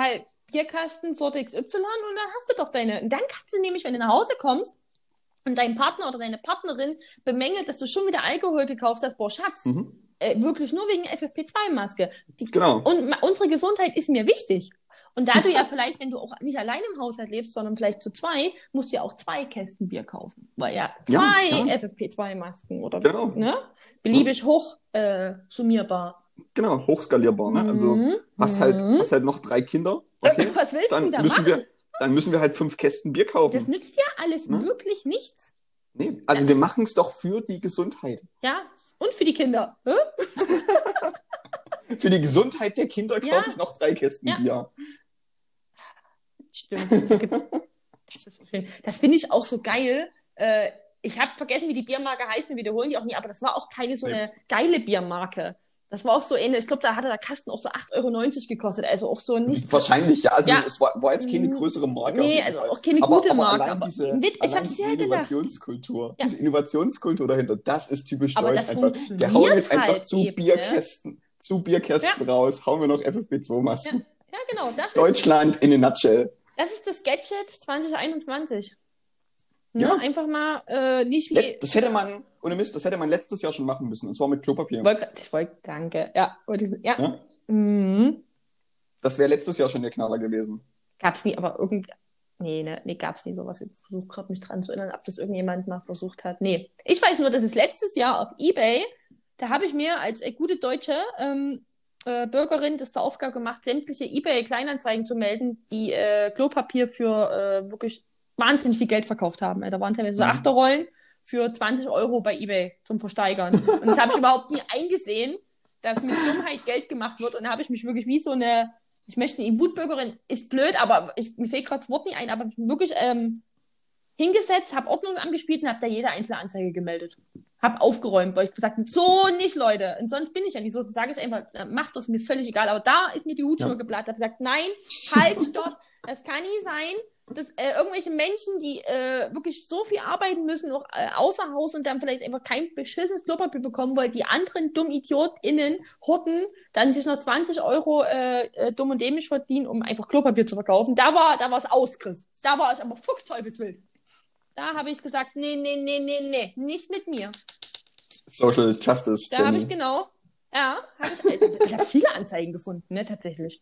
B: Bierkasten Sorte X Y und dann hast du doch deine. Und dann kannst du nämlich, wenn du nach Hause kommst und dein Partner oder deine Partnerin bemängelt, dass du schon wieder Alkohol gekauft hast, boah, Schatz,
A: Mhm.
B: äh, wirklich nur wegen F F P zwei Maske. Die,
A: Genau.
B: Und ma- unsere Gesundheit ist mir wichtig. Und da du ja vielleicht, wenn du auch nicht allein im Haushalt lebst, sondern vielleicht zu zwei, musst du ja auch zwei Kästen Bier kaufen. Weil ja
A: Ja,
B: zwei
A: ja.
B: F F P zwei Masken oder
A: Genau.
B: ne? Beliebig hoch äh, summierbar.
A: Genau, hochskalierbar. Ne? Also
B: Mhm.
A: hast halt,
B: Mhm.
A: hast halt noch drei Kinder. Okay,
B: Was willst du
A: dann
B: denn da
A: müssen
B: machen?
A: wir, dann müssen wir halt fünf Kästen Bier
B: Das
A: kaufen.
B: nützt ja alles
A: Ne?
B: wirklich nichts.
A: Nee, also wir machen es doch für die Gesundheit.
B: Ja, und für die Kinder. Hä?
A: Für die Gesundheit der Kinder
B: Ja.
A: kaufe ich noch drei Kästen
B: Ja.
A: Bier.
B: Stimmt. Das ist so schön. Das finde ich auch so geil. Äh, ich habe vergessen, wie die Biermarke heißt, wir wiederholen die auch nie, aber das war auch keine so
A: Nee.
B: eine geile Biermarke. Das war auch so eine, ich glaube, da hatte der Kasten auch so acht Euro neunzig gekostet, also auch so nicht.
A: Wahrscheinlich, ja. Also
B: Ja.
A: es war, war jetzt keine größere Marke. auf
B: Nee,
A: jeden
B: also
A: Fall.
B: auch keine
A: aber,
B: gute
A: aber
B: Marke.
A: Allein
B: Aber
A: diese,
B: im Wit- ich
A: allein
B: habe
A: diese
B: sehr gedacht.
A: Innovationskultur,
B: Ja.
A: diese Innovationskultur dahinter, das ist typisch
B: Aber
A: deutsch.
B: das
A: Einfach, wir
B: funktioniert
A: hauen jetzt einfach
B: halt
A: zu
B: eben,
A: Bierkästen, zu Bierkästen raus, hauen wir noch F F P zwei Masken.
B: Ja, genau, das ist,
A: Deutschland in a nutshell.
B: das ist das Gadget zwanzig einundzwanzig. Ne?
A: Ja.
B: Einfach mal äh, nicht wie.
A: Let- Das hätte man, ohne Mist, das hätte man letztes Jahr schon machen müssen. Und zwar mit Klopapier.
B: Wollte, ich wollte, danke. Ja, wollte ich- ja.
A: Ja?
B: Mhm.
A: Das wäre letztes Jahr schon der Knaller gewesen.
B: Gab's nie, aber irgendwie. Nee, ne, nee, gab's nie sowas. Ich versuche gerade mich dran zu erinnern, ob das irgendjemand mal versucht hat. Nee. Ich weiß nur, dass es letztes Jahr auf eBay, da habe ich mir als äh, gute deutsche ähm, äh, Bürgerin das zur Aufgabe gemacht, sämtliche eBay-Kleinanzeigen zu melden, die äh, Klopapier für äh, wirklich wahnsinnig viel Geld verkauft haben. Da waren teilweise so
A: Mhm.
B: Achterrollen für zwanzig Euro bei eBay zum Versteigern. Und das habe ich überhaupt nie eingesehen, dass mit Dummheit Geld gemacht wird. Und da habe ich mich wirklich wie so eine, ich möchte eine Wutbürgerin, ist blöd, aber ich, mir fällt gerade das Wort nicht ein, aber wirklich ähm, hingesetzt, habe Ordnungsamt gespielt und habe da jede einzelne Anzeige gemeldet. Habe aufgeräumt, weil ich gesagt habe, so nicht, Leute. Und sonst bin ich ja nicht so. Dann sage ich einfach, äh, macht das mir völlig egal. Aber da ist mir die Hutschnur
A: Ja.
B: geblatt. Ich habe gesagt, nein, halt, stopp. Das kann nie sein, dass äh, irgendwelche Menschen, die äh, wirklich so viel arbeiten müssen, noch äh, außer Haus und dann vielleicht einfach kein beschissenes Klopapier bekommen, weil die anderen dummen IdiotInnen horten, dann sich noch zwanzig Euro äh, äh, dumm und dämlich verdienen, um einfach Klopapier zu verkaufen. Da war da war es aus, Chris. Da war ich aber fuchsteufelswild. Da habe ich gesagt, nee, nee, nee, nee, nee, nicht mit mir.
A: Social Justice.
B: Da habe
A: Jenny.
B: ich genau, ja, habe ich, ich, ich habe viele Anzeigen gefunden, ne, tatsächlich.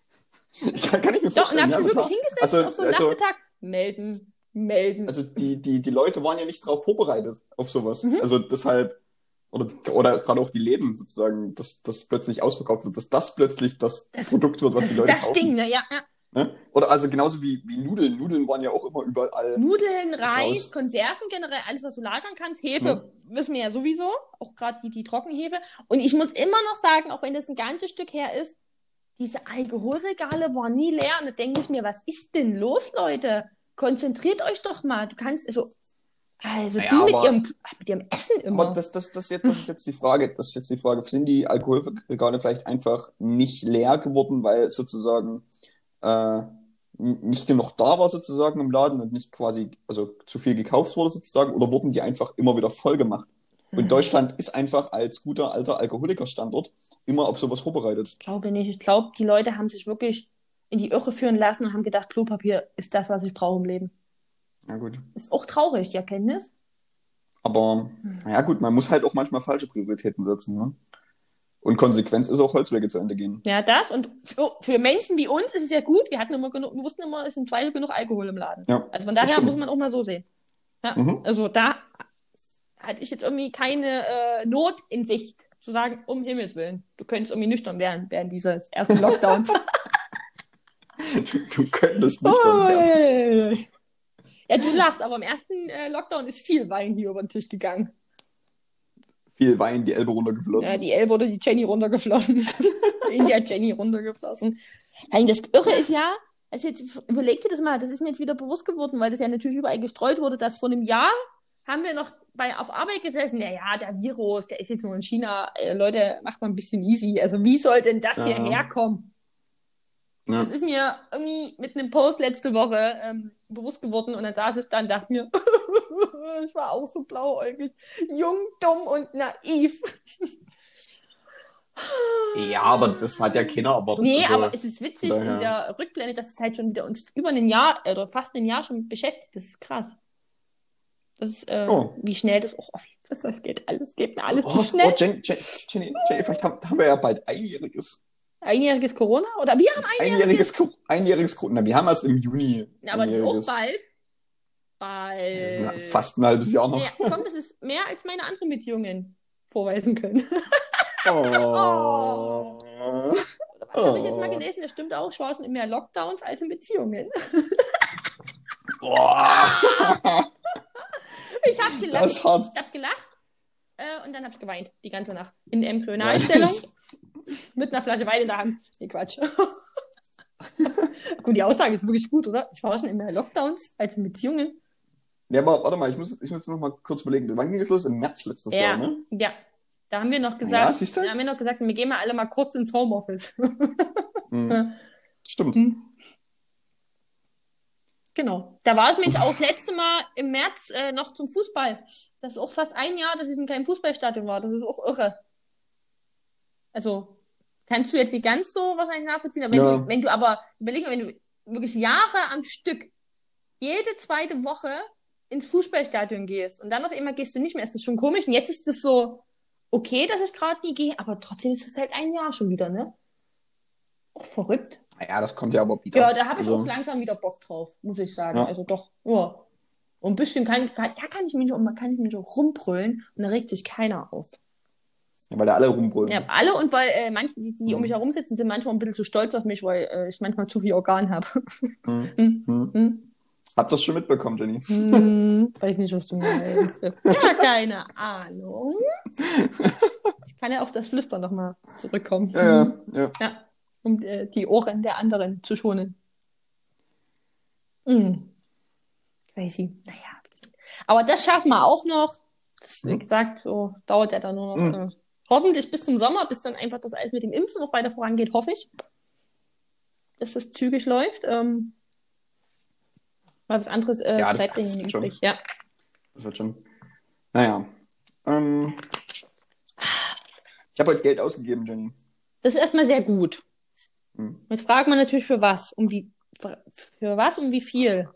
A: Kann, kann ich mir
B: Doch, und
A: vorstellen.
B: da habe ich mich
A: ja,
B: wirklich hingesetzt,
A: also,
B: auf so einen
A: also,
B: Nachmittag, melden, melden.
A: also die, die, die Leute waren ja nicht darauf vorbereitet, auf sowas.
B: Mhm.
A: Also deshalb, oder, oder gerade auch die Läden sozusagen, dass das plötzlich ausverkauft wird, dass das plötzlich das,
B: Das-
A: Produkt wird, was
B: das
A: die
B: ist
A: Leute
B: das
A: kaufen.
B: Ding, ne, ja, ja.
A: Ne? Oder also genauso wie, wie Nudeln. Nudeln waren ja auch immer überall.
B: Nudeln, Reis,
A: Raus.
B: Konserven generell, alles, was du lagern kannst. Hefe wissen wir ja sowieso, auch gerade die, die Trockenhefe. Und ich muss immer noch sagen, auch wenn das ein ganzes Stück her ist, diese Alkoholregale waren nie leer. Und da denke ich mir, was ist denn los, Leute? Konzentriert euch doch mal. Du kannst, also, also
A: Naja,
B: die mit
A: aber-
B: ihrem, mit ihrem Essen immer.
A: Aber das, das, das, jetzt, das ist jetzt die Frage, das ist jetzt die Frage, sind die Alkoholregale vielleicht einfach nicht leer geworden, weil sozusagen äh, n- nicht genug da war sozusagen im Laden und nicht quasi, also zu viel gekauft wurde sozusagen, oder wurden die einfach immer wieder voll gemacht? Und
B: Mhm.
A: Deutschland ist einfach als guter alter Alkoholikerstandort immer auf sowas vorbereitet.
B: Ich glaube nicht. Ich glaube, die Leute haben sich wirklich in die Irre führen lassen und haben gedacht, Klopapier ist das, was ich brauche im Leben.
A: Ja gut.
B: Ist auch traurig, die Erkenntnis.
A: Aber, naja gut, man muss halt auch manchmal falsche Prioritäten setzen, ne? Und Konsequenz ist auch Holzwege zu Ende gehen.
B: Ja, das. Und für, für Menschen wie uns ist es ja gut. Wir hatten immer genug, wir wussten immer, es ist im Zweifel genug Alkohol im Laden.
A: Ja,
B: Also von
A: das
B: daher
A: stimmt.
B: muss man auch mal so sehen. Ja,
A: Mhm.
B: also da hatte ich jetzt irgendwie keine äh, Not in Sicht, zu sagen, um Himmels Willen, du könntest irgendwie nüchtern werden während dieses ersten Lockdowns.
A: Du könntest nicht
B: Oh,
A: dann
B: ja,
A: werden.
B: ja, ja. Ja, du lachst, aber im ersten äh, Lockdown ist viel Wein hier über den Tisch gegangen.
A: Viel Wein, die Elbe runtergeflossen.
B: Ja, die Elle wurde die Jenny runtergeflossen. In der Jenny runtergeflossen. Nein, das Irre ist ja, also jetzt überleg dir das mal, das ist mir jetzt wieder bewusst geworden, weil das ja natürlich überall gestreut wurde, dass vor einem Jahr haben wir noch bei, auf Arbeit gesessen, ja, ja, der Virus, der ist jetzt nur in China, äh, Leute, macht mal ein bisschen easy. Also wie soll denn das
A: Ja.
B: hierher kommen?
A: Ja.
B: Das ist mir irgendwie mit einem Post letzte Woche ähm, bewusst geworden und dann saß ich da und dachte mir, ich war auch so blauäugig, jung, dumm und naiv.
A: Ja, aber das hat ja keiner erwartet.
B: Nee,
A: Also,
B: aber es ist witzig
A: daher.
B: in der Rückblende, dass es halt schon wieder uns über ein Jahr oder fast ein Jahr schon beschäftigt. Das ist krass. Das ist, äh,
A: Oh.
B: wie schnell das auch, oh, das geht alles, geht mir alles
A: Oh,
B: zu schnell.
A: oh Jenny, Jenny, Jenny, Jenny, vielleicht haben, haben wir ja bald einjähriges.
B: Einjähriges Corona? Oder wir haben
A: Einjähriges, Co- einjähriges Corona. Wir haben erst im Juni.
B: Ja, aber das ist auch
A: einjähriges.
B: bald.
A: Das ist
B: Bald.
A: fast ein halbes Jahr noch.
B: Ja, komm, das ist mehr als meine anderen Beziehungen vorweisen können.
A: Oh.
B: Was habe ich jetzt mal gelesen? Das stimmt auch. Ich war schon in mehr Lockdowns als in Beziehungen.
A: Boah.
B: Ich habe gelacht.
A: Das ist hart.
B: Ich habe gelacht äh, und dann habe ich geweint die ganze Nacht. In der Embryonalstellung. Mit einer Flasche Wein in der Hand. Nee, Quatsch. Gut, die Aussage ist wirklich gut, oder? Ich war schon in mehr Lockdowns als in Beziehungen.
A: Ja, aber warte mal, ich muss, ich muss noch mal kurz überlegen. Wann ging es los? Im März letztes
B: Ja,
A: Jahr, ne?
B: ja. Da haben wir noch
A: Ja,
B: gesagt,
A: siehst du?
B: da haben wir noch gesagt, wir gehen mal alle mal kurz ins Homeoffice.
A: Hm. Stimmt.
B: Genau. Da war ich auch das letzte Mal im März äh, noch zum Fußball. Das ist auch fast ein Jahr, dass ich in keinem Fußballstadion war. Das ist auch irre. Also, kannst du jetzt nicht ganz so wahrscheinlich nachvollziehen, aber wenn,
A: Ja.
B: du, wenn du aber, überleg mal, wenn du wirklich Jahre am Stück jede zweite Woche ins Fußballstadion gehst und dann auf einmal gehst du nicht mehr, ist das schon komisch. Und jetzt ist das so, okay, dass ich gerade nie gehe, aber trotzdem ist es halt ein Jahr schon wieder, ne? Auch verrückt.
A: Naja, das kommt ja aber wieder.
B: Ja, da habe ich
A: Also,
B: auch langsam wieder Bock drauf, muss ich sagen.
A: Ja.
B: Also doch, ja. Und ein bisschen kann, kann, da kann ich mich auch, kann ich mich auch rumbrüllen und da regt sich keiner auf.
A: ja, weil da alle rumbrüllen.
B: Ja, alle und weil äh, manche, die, die
A: Mhm.
B: um mich herum sitzen, sind manchmal ein bisschen zu stolz auf mich, weil äh, ich manchmal zu viel Organ habe.
A: Hm.
B: Hm.
A: Hm.
B: Hm.
A: Hab das schon mitbekommen, Jenny.
B: Hm, weiß nicht, was du meinst. Ja, keine Ahnung. Ich kann ja auf das Flüstern nochmal zurückkommen.
A: Ja, ja, ja.
B: Ja, um äh, die Ohren der anderen zu schonen. Hm. Crazy. Naja. Aber das schaffen wir auch noch. Das, wie
A: Mhm.
B: gesagt, so dauert ja dann nur noch
A: Mhm.
B: äh, hoffentlich bis zum Sommer, bis dann einfach das alles mit dem Impfen noch weiter vorangeht, hoffe ich. Dass das zügig läuft. Ähm, weil was anderes äh,
A: Ja, das-
B: bleibt
A: das
B: denen
A: wird schon.
B: übrig. Ja.
A: Das wird schon. Naja. Ähm, ich habe heute Geld ausgegeben, Jenny.
B: Das ist erstmal sehr gut.
A: Hm.
B: Jetzt fragt man natürlich für was, um wie für, für was und wie viel.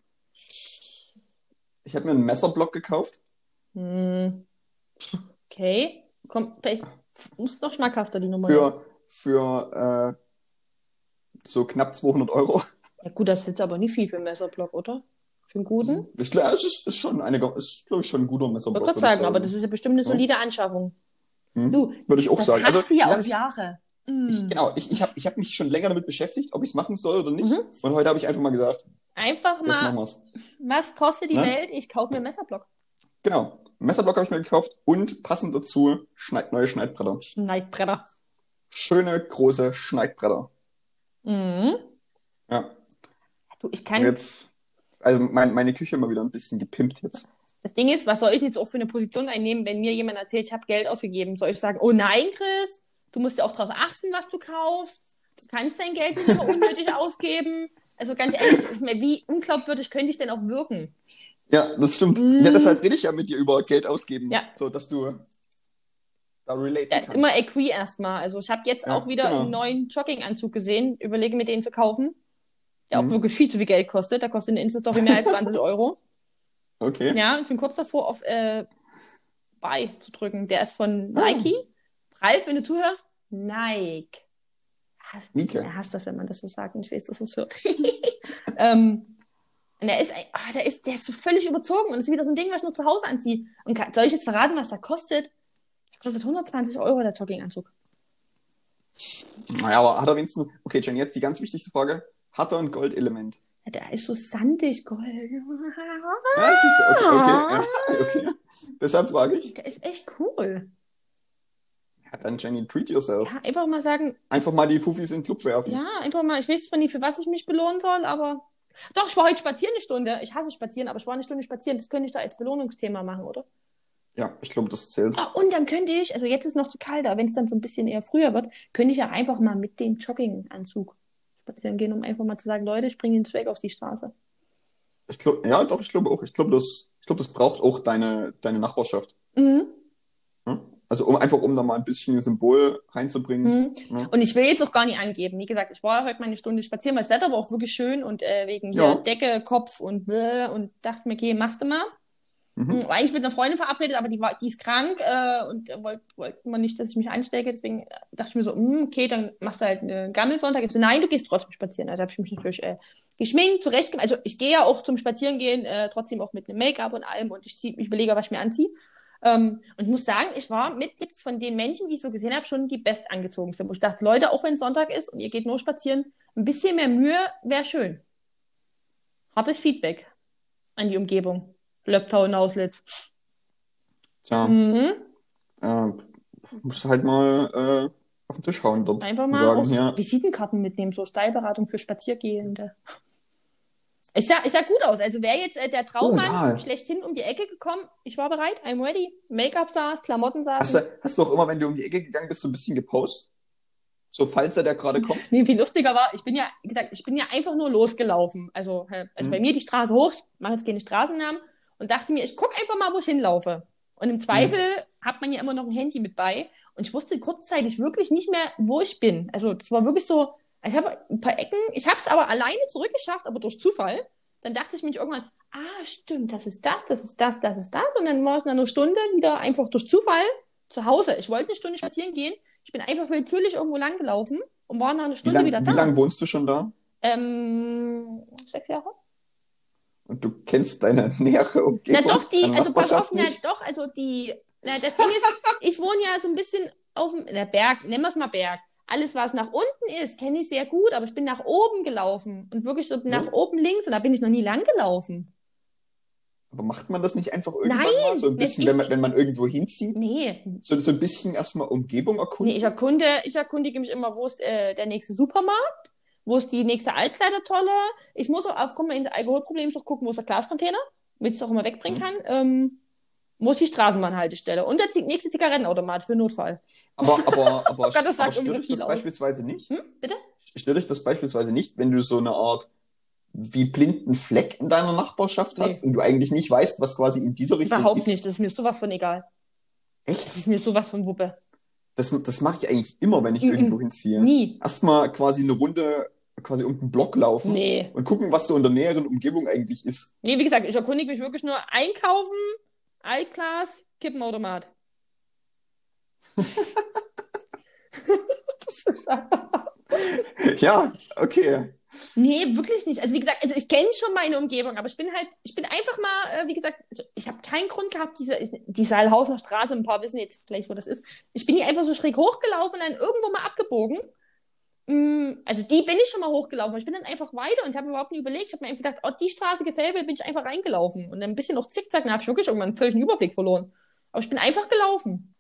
A: Ich habe mir einen Messerblock gekauft.
B: Hm. Okay. Komm, vielleicht muss noch schmackhafter die Nummer.
A: Für, für äh, so knapp zweihundert Euro.
B: Ja gut, das ist jetzt aber nicht viel für einen Messerblock, oder? Für einen guten?
A: Ich glaube, es ist, ist schon eine, ist, glaube ich, schon ein guter
B: Ich
A: Messerblock.
B: wollte gerade
A: würde ich
B: sagen, aber das ist ja bestimmt eine
A: Ja.
B: solide Anschaffung.
A: Hm.
B: Du,
A: Würde ich auch
B: das
A: sagen.
B: hast
A: Also,
B: du ja
A: wie
B: auch
A: gesagt,
B: Jahre.
A: ich,
B: Mm.
A: genau, ich, ich habe ich hab mich schon länger damit beschäftigt, ob ich es machen soll oder nicht.
B: Mhm.
A: Und heute habe ich einfach mal gesagt,
B: Einfach
A: jetzt machen
B: mal,
A: wir es.
B: was kostet die
A: Ne?
B: Welt? Ich kaufe mir einen Messerblock.
A: Genau. Einen Messerblock habe ich mir gekauft und passend dazu Schneid, neue Schneidbretter.
B: Schneidbretter.
A: Schöne, große Schneidbretter.
B: Mhm.
A: Ja.
B: Du, ich
A: Und
B: kann,
A: jetzt, also mein, meine Küche mal wieder ein bisschen gepimpt jetzt.
B: das Ding ist, was soll ich jetzt auch für eine Position einnehmen, wenn mir jemand erzählt, ich habe Geld ausgegeben? Soll ich sagen, oh nein, Chris, du musst ja auch darauf achten, was du kaufst. Du kannst dein Geld nicht immer unnötig ausgeben. Also ganz ehrlich, ich meine, wie unglaubwürdig könnte ich denn auch wirken?
A: Ja, das stimmt.
B: Mm.
A: Ja, deshalb rede ich ja mit dir über Geld ausgeben.
B: Ja.
A: So, dass du da relate
B: Da ist
A: kannst.
B: immer agree erstmal. Also ich habe jetzt
A: Ja,
B: auch wieder
A: genau.
B: einen neuen Jogginganzug gesehen, überlege mir den zu kaufen, der auch
A: Mhm.
B: wirklich viel zu viel Geld kostet. Da kostet eine Insta-Story mehr als zwanzig Euro.
A: Okay.
B: Ja, ich bin kurz davor, auf äh, Buy zu drücken. Der ist von Nike. Ralf, wenn du zuhörst, Nike. Hasst,
A: Nike.
B: er hasst das, wenn man das so sagt. Und ich weiß, dass es hört. ähm, und der ist, ah, der ist, der ist so völlig überzogen und ist wieder so ein Ding, was ich nur zu Hause anziehe. Und kann, soll ich jetzt verraten, was der kostet? Der kostet hundertzwanzig Euro, der Jogginganzug.
A: Naja, aber hat er wenigstens. Okay, Jenny, jetzt die ganz wichtigste Frage. Hat er ein Goldelement?
B: Ja, der ist so sandig, Gold.
A: Ja, siehst du. Okay, okay, ja, okay. Deshalb frage ich.
B: Der ist echt cool.
A: Ja, dann Jenny, treat yourself.
B: Ja, einfach mal sagen,
A: Einfach mal die Fuffis in den Club werfen.
B: ja, einfach mal, ich weiß zwar nicht, für was ich mich belohnen soll, aber doch, ich war heute spazieren eine Stunde. Ich hasse spazieren, aber ich war eine Stunde spazieren. Das könnte ich da als Belohnungsthema machen, oder?
A: Ja, ich glaube, das zählt.
B: Oh, und dann könnte ich, also jetzt ist noch zu kalt, aber wenn es dann so ein bisschen eher früher wird, könnte ich ja einfach mal mit dem Jogginganzug spazieren gehen, um einfach mal zu sagen, Leute, ich bringe den Zweck auf die Straße.
A: Ich glaube, ja, doch, ich glaube auch. Ich glaube, das, ich glaube, das braucht auch deine, deine Nachbarschaft.
B: Mhm.
A: Hm? Also um einfach, um da mal ein bisschen Symbol reinzubringen.
B: Mhm.
A: Ja.
B: Und ich will jetzt auch gar nicht angeben. Wie gesagt, ich war heute mal eine Stunde spazieren, weil das Wetter war auch wirklich schön und äh, wegen
A: Ja.
B: hier Decke, Kopf und bläh, und dachte mir, okay, machst du mal.
A: Mhm.
B: War eigentlich mit einer Freundin verabredet, aber die war, die ist krank äh, und äh, wollte wollt man nicht, dass ich mich anstecke. Deswegen dachte ich mir so, mh, okay, dann machst du halt einen Gammelsonntag. Ich so, nein, du gehst trotzdem spazieren. Also habe ich mich natürlich äh, geschminkt, zurecht. Also ich gehe ja auch zum Spazierengehen, äh, trotzdem auch mit einem Make-up und allem und ich, zieh, ich überlege, was ich mir anziehe. Ähm, und ich muss sagen, ich war mit jetzt von den Menschen, die ich so gesehen habe, schon die bestangezogenste. Wo ich dachte, Leute, auch wenn es Sonntag ist und ihr geht nur spazieren, ein bisschen mehr Mühe wäre schön. Hartes Feedback an die Umgebung. Löbtau und Auslitz.
A: Tja,
B: Mhm.
A: äh, musst halt mal äh, auf den Tisch hauen dort.
B: Einfach
A: und
B: mal
A: sagen,
B: auch
A: hier,
B: Visitenkarten mitnehmen, so Styleberatung für Spaziergehende. Ich sah, ich sah gut aus. Also wäre jetzt äh, der Traummann
A: Oh, ja.
B: schlechthin um die Ecke gekommen, ich war bereit, I'm ready. Make-up saß, Klamotten
A: hast
B: saßen.
A: du, hast du auch immer, wenn du um die Ecke gegangen bist, so ein bisschen gepostet? So, falls er der gerade kommt?
B: Nee, viel lustiger war, ich bin ja, wie gesagt, ich bin ja einfach nur losgelaufen. Also, äh, also bei
A: Mhm.
B: mir die Straße hoch, ich mache jetzt keine Straßennamen und dachte mir, ich gucke einfach mal, wo ich hinlaufe. Und im Zweifel
A: Mhm.
B: hat man ja immer noch ein Handy mit bei. Und ich wusste kurzzeitig wirklich nicht mehr, wo ich bin. Also das war wirklich so, ich habe ein paar Ecken, ich habe es aber alleine zurückgeschafft, aber durch Zufall. Dann dachte ich mir irgendwann, ah, stimmt, das ist das, das ist das, das ist das. Und dann war ich nach einer Stunde wieder einfach durch Zufall zu Hause. Ich wollte eine Stunde spazieren gehen. Ich bin einfach willkürlich irgendwo lang gelaufen und war nach einer
A: Wie
B: Stunde
A: lang,
B: wieder
A: wie
B: da.
A: lange wohnst du schon da?
B: Ähm, sechs Jahre?
A: Und du kennst deine nähere
B: Na
A: Umgebung?
B: doch, die,
A: deine
B: also pass auf,
A: Nachbarschaft
B: na
A: nicht?
B: doch, also die, na das Ding ist, ich wohne ja so ein bisschen auf dem, na Berg, nennen wir es mal Berg. Alles, was nach unten ist, kenne ich sehr gut, aber ich bin nach oben gelaufen und wirklich so nach
A: Ja.
B: oben links und da bin ich noch nie lang gelaufen.
A: Aber macht man das nicht einfach irgendwann
B: Nein,
A: mal so ein
B: nicht
A: bisschen,
B: ich,
A: wenn man, wenn man irgendwo hinzieht?
B: nee,
A: So, so ein bisschen erstmal Umgebung erkunden?
B: nee, ich erkunde, ich erkundige mich immer, wo ist äh, der nächste Supermarkt, wo ist die nächste Altkleidertolle. Ich muss auch aufgrund meines Alkoholproblems auch gucken, wo ist der Glascontainer, damit ich es auch immer wegbringen
A: Hm?
B: kann. Ähm, muss die Straßenbahnhaltestelle und der zi- nächste Zigarettenautomat für Notfall.
A: Aber, aber, aber,
B: Oh Gott, das
A: aber
B: sagt irgendwie
A: stört
B: noch
A: dich
B: viel
A: das
B: aus.
A: beispielsweise nicht?
B: Hm? Bitte?
A: Stört dich das beispielsweise nicht, wenn du so eine Art wie blinden Fleck in deiner Nachbarschaft
B: Nee,
A: hast und du eigentlich nicht weißt, was quasi in dieser Richtung
B: überhaupt nicht.
A: ist?
B: Das ist mir sowas von egal. Das
A: Echt?
B: ist mir sowas von Wuppe.
A: Das, das mache ich eigentlich immer, wenn ich irgendwo
B: Mm-mm.
A: hinziehe.
B: Nie.
A: Erstmal quasi eine Runde quasi um den Block laufen
B: Nee.
A: und gucken, was so in der näheren Umgebung eigentlich ist.
B: Nee, wie gesagt, ich erkundige mich wirklich nur einkaufen, Altglas, Kippenautomat. Das ist
A: Ja, okay.
B: Nee, wirklich nicht. Also wie gesagt, also ich kenne schon meine Umgebung, aber ich bin halt, ich bin einfach mal, äh, wie gesagt, also ich habe keinen Grund gehabt, diese, ich, die Saalhauser Straße, ein paar wissen jetzt vielleicht, wo das ist. Ich bin hier einfach so schräg hochgelaufen und dann irgendwo mal abgebogen. Mm, Also die bin ich schon mal hochgelaufen. Ich bin dann einfach weiter und ich habe überhaupt nicht überlegt. Ich habe mir einfach gedacht, oh, die Straße gefällt mir, bin ich einfach reingelaufen. Und dann ein bisschen noch zickzack, dann habe ich wirklich irgendwann völlig einen Überblick verloren. Aber ich bin einfach gelaufen.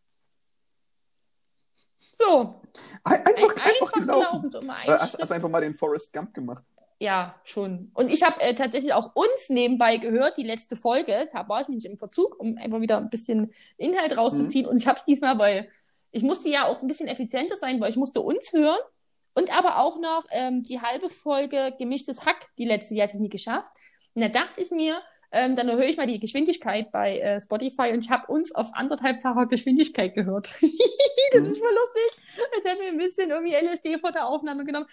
B: So.
A: Ein-
B: Ein,
A: Einfach, einfach
B: einfach
A: gelaufen.
B: gelaufen. So immer
A: Äh,
B: ein
A: Hast,
B: Schritt.
A: hast einfach mal den Forrest Gump gemacht.
B: Ja, schon. Und ich habe äh, tatsächlich auch uns nebenbei gehört, die letzte Folge. Da war ich nämlich im Verzug, um einfach wieder ein bisschen Inhalt
A: Mhm.
B: rauszuziehen. Und ich habe es diesmal, weil ich musste ja auch ein bisschen effizienter sein, weil ich musste uns hören. Und aber auch noch ähm, die halbe Folge Gemischtes Hack, die letzte, die hatte ich nie geschafft. Und da dachte ich mir, ähm, dann erhöhe ich mal die Geschwindigkeit bei äh, Spotify und ich habe uns auf anderthalbfacher Geschwindigkeit gehört. Das ist
A: Mhm.
B: voll lustig. Als hätten wir ein bisschen irgendwie L S D vor der Aufnahme genommen.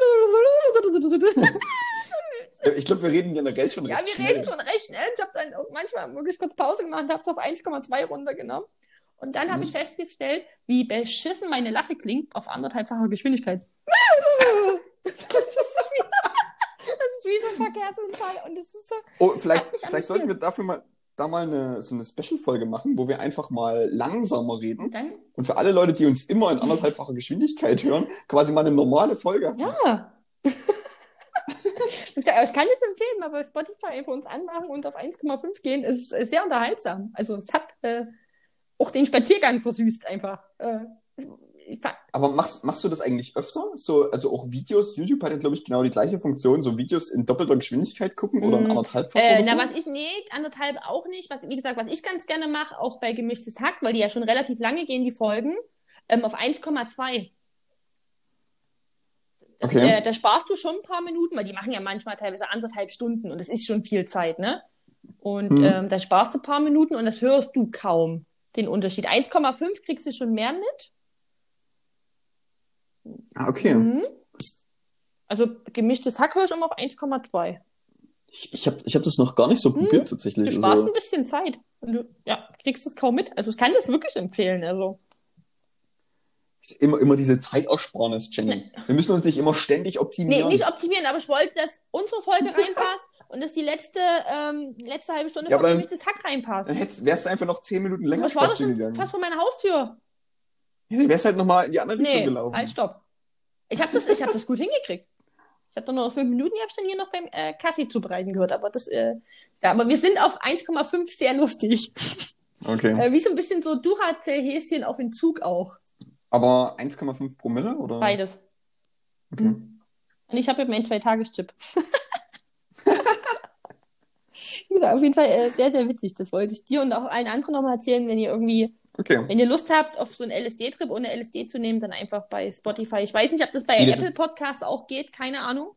A: Äh, Ich glaube, wir reden generell schon
B: Ja,
A: recht
B: wir
A: schnell.
B: reden schon recht schnell. Ich habe dann auch manchmal wirklich kurz Pause gemacht und habe es auf eins Komma zwei runtergenommen. Und dann habe ich
A: Mhm.
B: festgestellt, wie beschissen meine Lache klingt auf anderthalbfacher Geschwindigkeit. Das ist wie, das ist wie so ein Verkehrsunfall. Und das ist so,
A: Oh, vielleicht,
B: hat mich
A: vielleicht sollten wir
B: amüsiert.
A: dafür mal da mal eine, so eine Special-Folge machen, wo wir einfach mal langsamer
B: Und
A: reden
B: dann,
A: und für alle Leute, die uns immer in anderthalbfacher Geschwindigkeit hören, quasi mal eine normale Folge haben.
B: ja. Ich sag, ich kann jetzt empfehlen, mal bei Spotify einfach uns anmachen und auf eins Komma fünf gehen. Es ist äh, sehr unterhaltsam. Also es hat äh, auch den Spaziergang versüßt einfach. Äh, ich fand,
A: Aber machst, machst du das eigentlich öfter? So, also auch Videos? YouTube hat ja, glaube ich, genau die gleiche Funktion, so Videos in doppelter Geschwindigkeit gucken oder in
B: Mm,
A: anderthalbfach
B: Äh,
A: oder
B: na,
A: so?
B: was ich, nee, anderthalb auch nicht. Was, wie gesagt, was ich ganz gerne mache, auch bei Gemischtes Hack, weil die ja schon relativ lange gehen, die Folgen, ähm, auf eins Komma zwei. Das,
A: Okay.
B: äh, da sparst du schon ein paar Minuten, weil die machen ja manchmal teilweise anderthalb Stunden und das ist schon viel Zeit, ne? Und
A: Hm.
B: ähm, da sparst du ein paar Minuten und das hörst du kaum. den Unterschied. eins Komma fünf kriegst du schon mehr mit.
A: Ah, okay.
B: Mhm. Also gemischtes Hack höre ich immer auf eins Komma zwei.
A: Ich, ich habe ich hab das noch gar nicht so probiert, hm, tatsächlich.
B: Du sparst also, ein bisschen Zeit. Und du ja, kriegst das kaum mit. Also ich kann das wirklich empfehlen. Also.
A: Immer, immer diese Zeitersparnis, Jenny. Nee. Wir müssen uns nicht immer ständig optimieren.
B: Nee, nicht optimieren, aber ich wollte, dass unsere Folge reinpasst und dass die letzte, ähm, letzte halbe Stunde
A: ja,
B: von gemischtes Hack reinpasst.
A: Dann wärst du einfach noch zehn Minuten länger
B: spazieren gegangen. Ich war doch schon fast vor meiner Haustür.
A: Ja, du wärst halt nochmal in die andere Richtung
B: nee,
A: gelaufen.
B: Halt, stopp. Ich habe das, ich hab das gut hingekriegt. Ich habe doch nur noch fünf Minuten, ich habe dann hier noch beim äh, Kaffee zubereiten gehört. Aber das, äh, ja, aber wir sind auf eins Komma fünf sehr lustig.
A: Okay.
B: Äh, wie so ein bisschen so Duracell-Häschen auf Entzug auch.
A: Aber eins Komma fünf Promille, oder?
B: Beides.
A: Okay.
B: Und ich habe eben einen Zwei-Tages-Chip. Ja, auf jeden Fall äh, sehr, sehr witzig. Das wollte ich dir und auch allen anderen nochmal erzählen, wenn ihr irgendwie,
A: okay.
B: wenn ihr Lust habt, auf so einen L S D-Trip ohne L S D zu nehmen, dann einfach bei Spotify. Ich weiß nicht, ob das bei Wie, Apple Podcasts auch geht, keine Ahnung.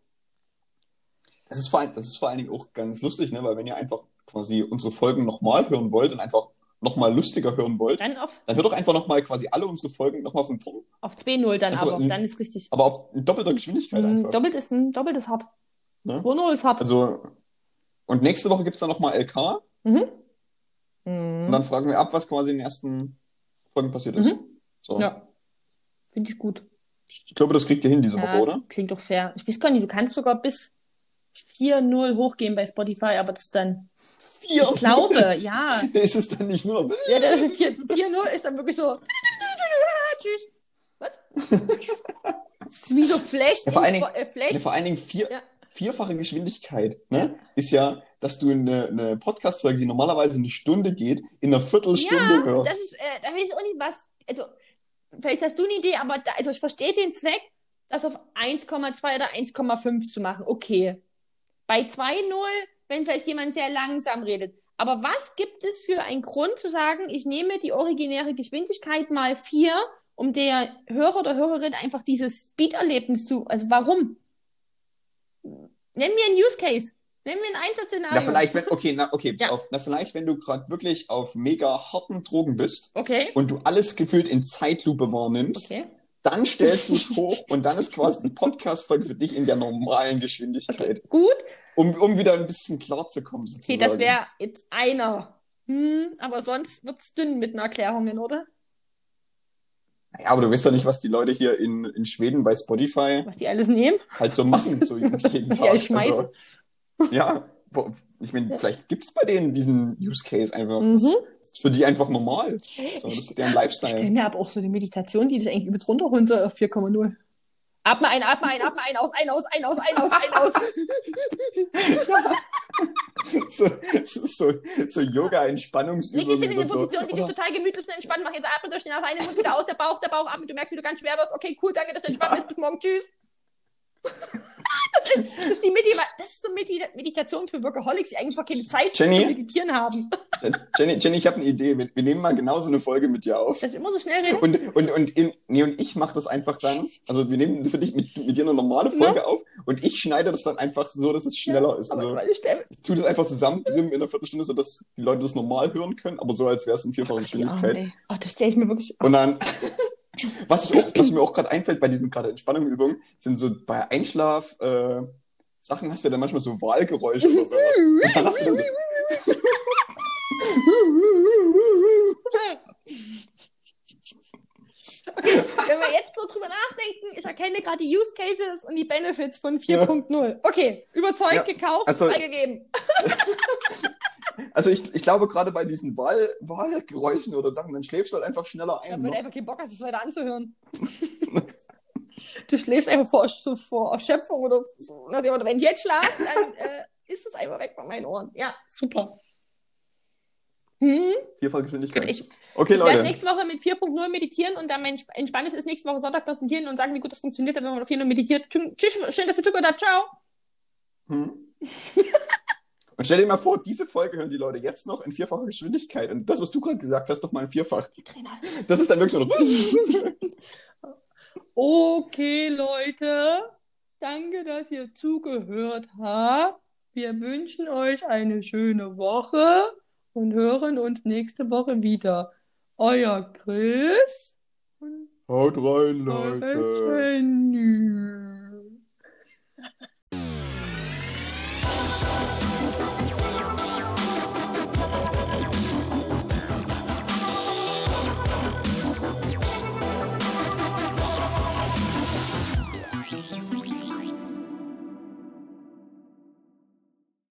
A: Das ist, vor allem, das ist vor allen Dingen auch ganz lustig, ne? Weil wenn ihr einfach quasi unsere Folgen nochmal hören wollt und einfach nochmal lustiger hören wollt,
B: dann, auf,
A: dann hört doch einfach nochmal quasi alle unsere Folgen nochmal von vorn.
B: Auf zwei Null dann einfach, aber, in, dann ist richtig.
A: Aber auf doppelter Geschwindigkeit
B: mm,
A: einfach.
B: Doppelt ist, ein, doppelt ist hart. Ne? zwei Null ist hart.
A: Also, und nächste Woche gibt es dann nochmal L K.
B: Mhm.
A: Und dann fragen wir ab, was quasi in den ersten Folgen passiert ist.
B: Mhm. So. Ja, finde ich gut.
A: Ich glaube, das kriegt ihr hin diese
B: ja,
A: Woche, oder?
B: Klingt doch fair. Ich weiß gar nicht, du kannst sogar bis vier null hochgehen bei Spotify, aber das dann... vier Ich glaube, ja.
A: Ist es dann nicht nur...
B: Ja, vier null ist dann wirklich so... Tschüss. Was? Das ist wie so Flash.
A: Ja, vor, allen Dingen,
B: äh, Flash.
A: Ja, vor allen Dingen vier, ja. vierfache Geschwindigkeit, ne? Ist ja, dass du eine, eine Podcast-Folge, die normalerweise eine Stunde geht, in einer Viertelstunde
B: ja,
A: hörst.
B: Das ist, äh, da weiß ich auch nicht, was... Also, vielleicht hast du eine Idee, aber da, also ich verstehe den Zweck, das auf eins Komma zwei oder eins Komma fünf zu machen. Okay. Bei zwei null, wenn vielleicht jemand sehr langsam redet. Aber was gibt es für einen Grund zu sagen, ich nehme die originäre Geschwindigkeit mal vier, um der Hörer oder Hörerin einfach dieses Speed-Erlebnis zu... Also warum? Nenn mir einen Use Case. Nenn mir ein Einsatzszenario.
A: Na, vielleicht, wenn, okay, na, okay,
B: ja.
A: auf, na, vielleicht, wenn du gerade wirklich auf mega harten Drogen bist
B: okay.
A: und du alles gefühlt in Zeitlupe wahrnimmst,
B: okay.
A: dann stellst du es hoch und dann ist quasi die Podcast-Folge für dich in der normalen Geschwindigkeit.
B: Okay. Gut.
A: Um, um wieder ein bisschen klar zu kommen, sozusagen.
B: Okay, das wäre jetzt einer. Hm, aber sonst wird es dünn mit den Erklärungen, oder?
A: Naja, aber du weißt doch nicht, was die Leute hier in, in Schweden bei Spotify...
B: Was die alles nehmen?
A: Halt so machen, so jeden Tag.
B: Was die alles schmeißen?
A: Also, ja, ich meine, ja. vielleicht gibt es bei denen diesen Use Case einfach.
B: Mhm.
A: Das ist für die einfach normal. So, das ist deren Lifestyle.
B: Ich stelle mir aber auch so eine Meditation, die dich eigentlich übelst runterholen soll auf vier Komma null. Atme ein, atme ein, atme ein, aus, ein, aus, ein, aus, ein, aus, ein, aus.
A: so, so, so Yoga-Entspannungsübungen.
B: Leg dich in eine
A: so.
B: Position, die dich total gemütlich und entspannt macht. Jetzt atme durch die Nase ein, Mund wieder aus, der Bauch, der Bauch atmet. Du merkst, wie du ganz schwer wirst. Okay, cool, danke, dass du entspannt bist. Bis morgen, tschüss. Das ist, das ist, die Medi- das ist so Medi- Meditation für Workaholics, die eigentlich keine Zeit
A: Jenny?
B: zu meditieren haben.
A: Jenny, Jenny, ich habe eine Idee. Wir, wir nehmen mal genau so eine Folge mit dir auf.
B: Dass ich immer so schnell rede?
A: Und, und, und, in, nee, und ich mache das einfach dann. Also wir nehmen für dich mit, mit dir eine normale Folge ja. auf und ich schneide das dann einfach so, dass es schneller ja, ist. Also ich tue das einfach zusammen drin in einer Viertelstunde, sodass die Leute das normal hören können, aber so, als wäre es in vierfacher Geschwindigkeit.
B: Ach, das stelle ich mir wirklich...
A: Und dann... Was, ich auch, was mir auch gerade einfällt bei diesen gerade Entspannungsübungen, sind so bei Einschlaf äh, Sachen hast du ja dann manchmal so Wahlgeräusche oder sowas. Und dann hast du dann so
B: okay, wenn wir jetzt so drüber nachdenken, ich erkenne gerade die Use Cases und die Benefits von vier Punkt null. Ja. Okay, überzeugt, ja. gekauft, also, freigegeben.
A: Also ich, ich glaube, gerade bei diesen Wahl, Wahlgeräuschen oder Sachen, dann schläfst du halt einfach schneller ein.
B: Ja, weil du einfach keinen Bock hast, es weiter anzuhören. Du schläfst einfach vor, so vor Erschöpfung oder so. Oder wenn ich jetzt schlafe, dann äh, ist es einfach weg von meinen Ohren. Ja, super. Hm?
A: Vierfache Geschwindigkeit.
B: Ich,
A: okay,
B: ich
A: Leute.
B: werde nächste Woche mit vier Punkt null meditieren und dann mein Entspanntes ist nächste Woche Sonntag präsentieren und sagen, wie gut das funktioniert, wenn man auf vier Punkt null meditiert. Tschüss, schön, dass ihr zugehört habt. Ciao. Hm?
A: Und stell dir mal vor, diese Folge hören die Leute jetzt noch in vierfacher Geschwindigkeit. Und das, was du gerade gesagt hast, noch mal in vierfach. Das ist dann wirklich nur noch...
B: Okay, Leute. Danke, dass ihr zugehört habt. Wir wünschen euch eine schöne Woche und hören uns nächste Woche wieder. euer Chris und
A: Haut rein,
B: eure
A: Leute.
B: Jenny.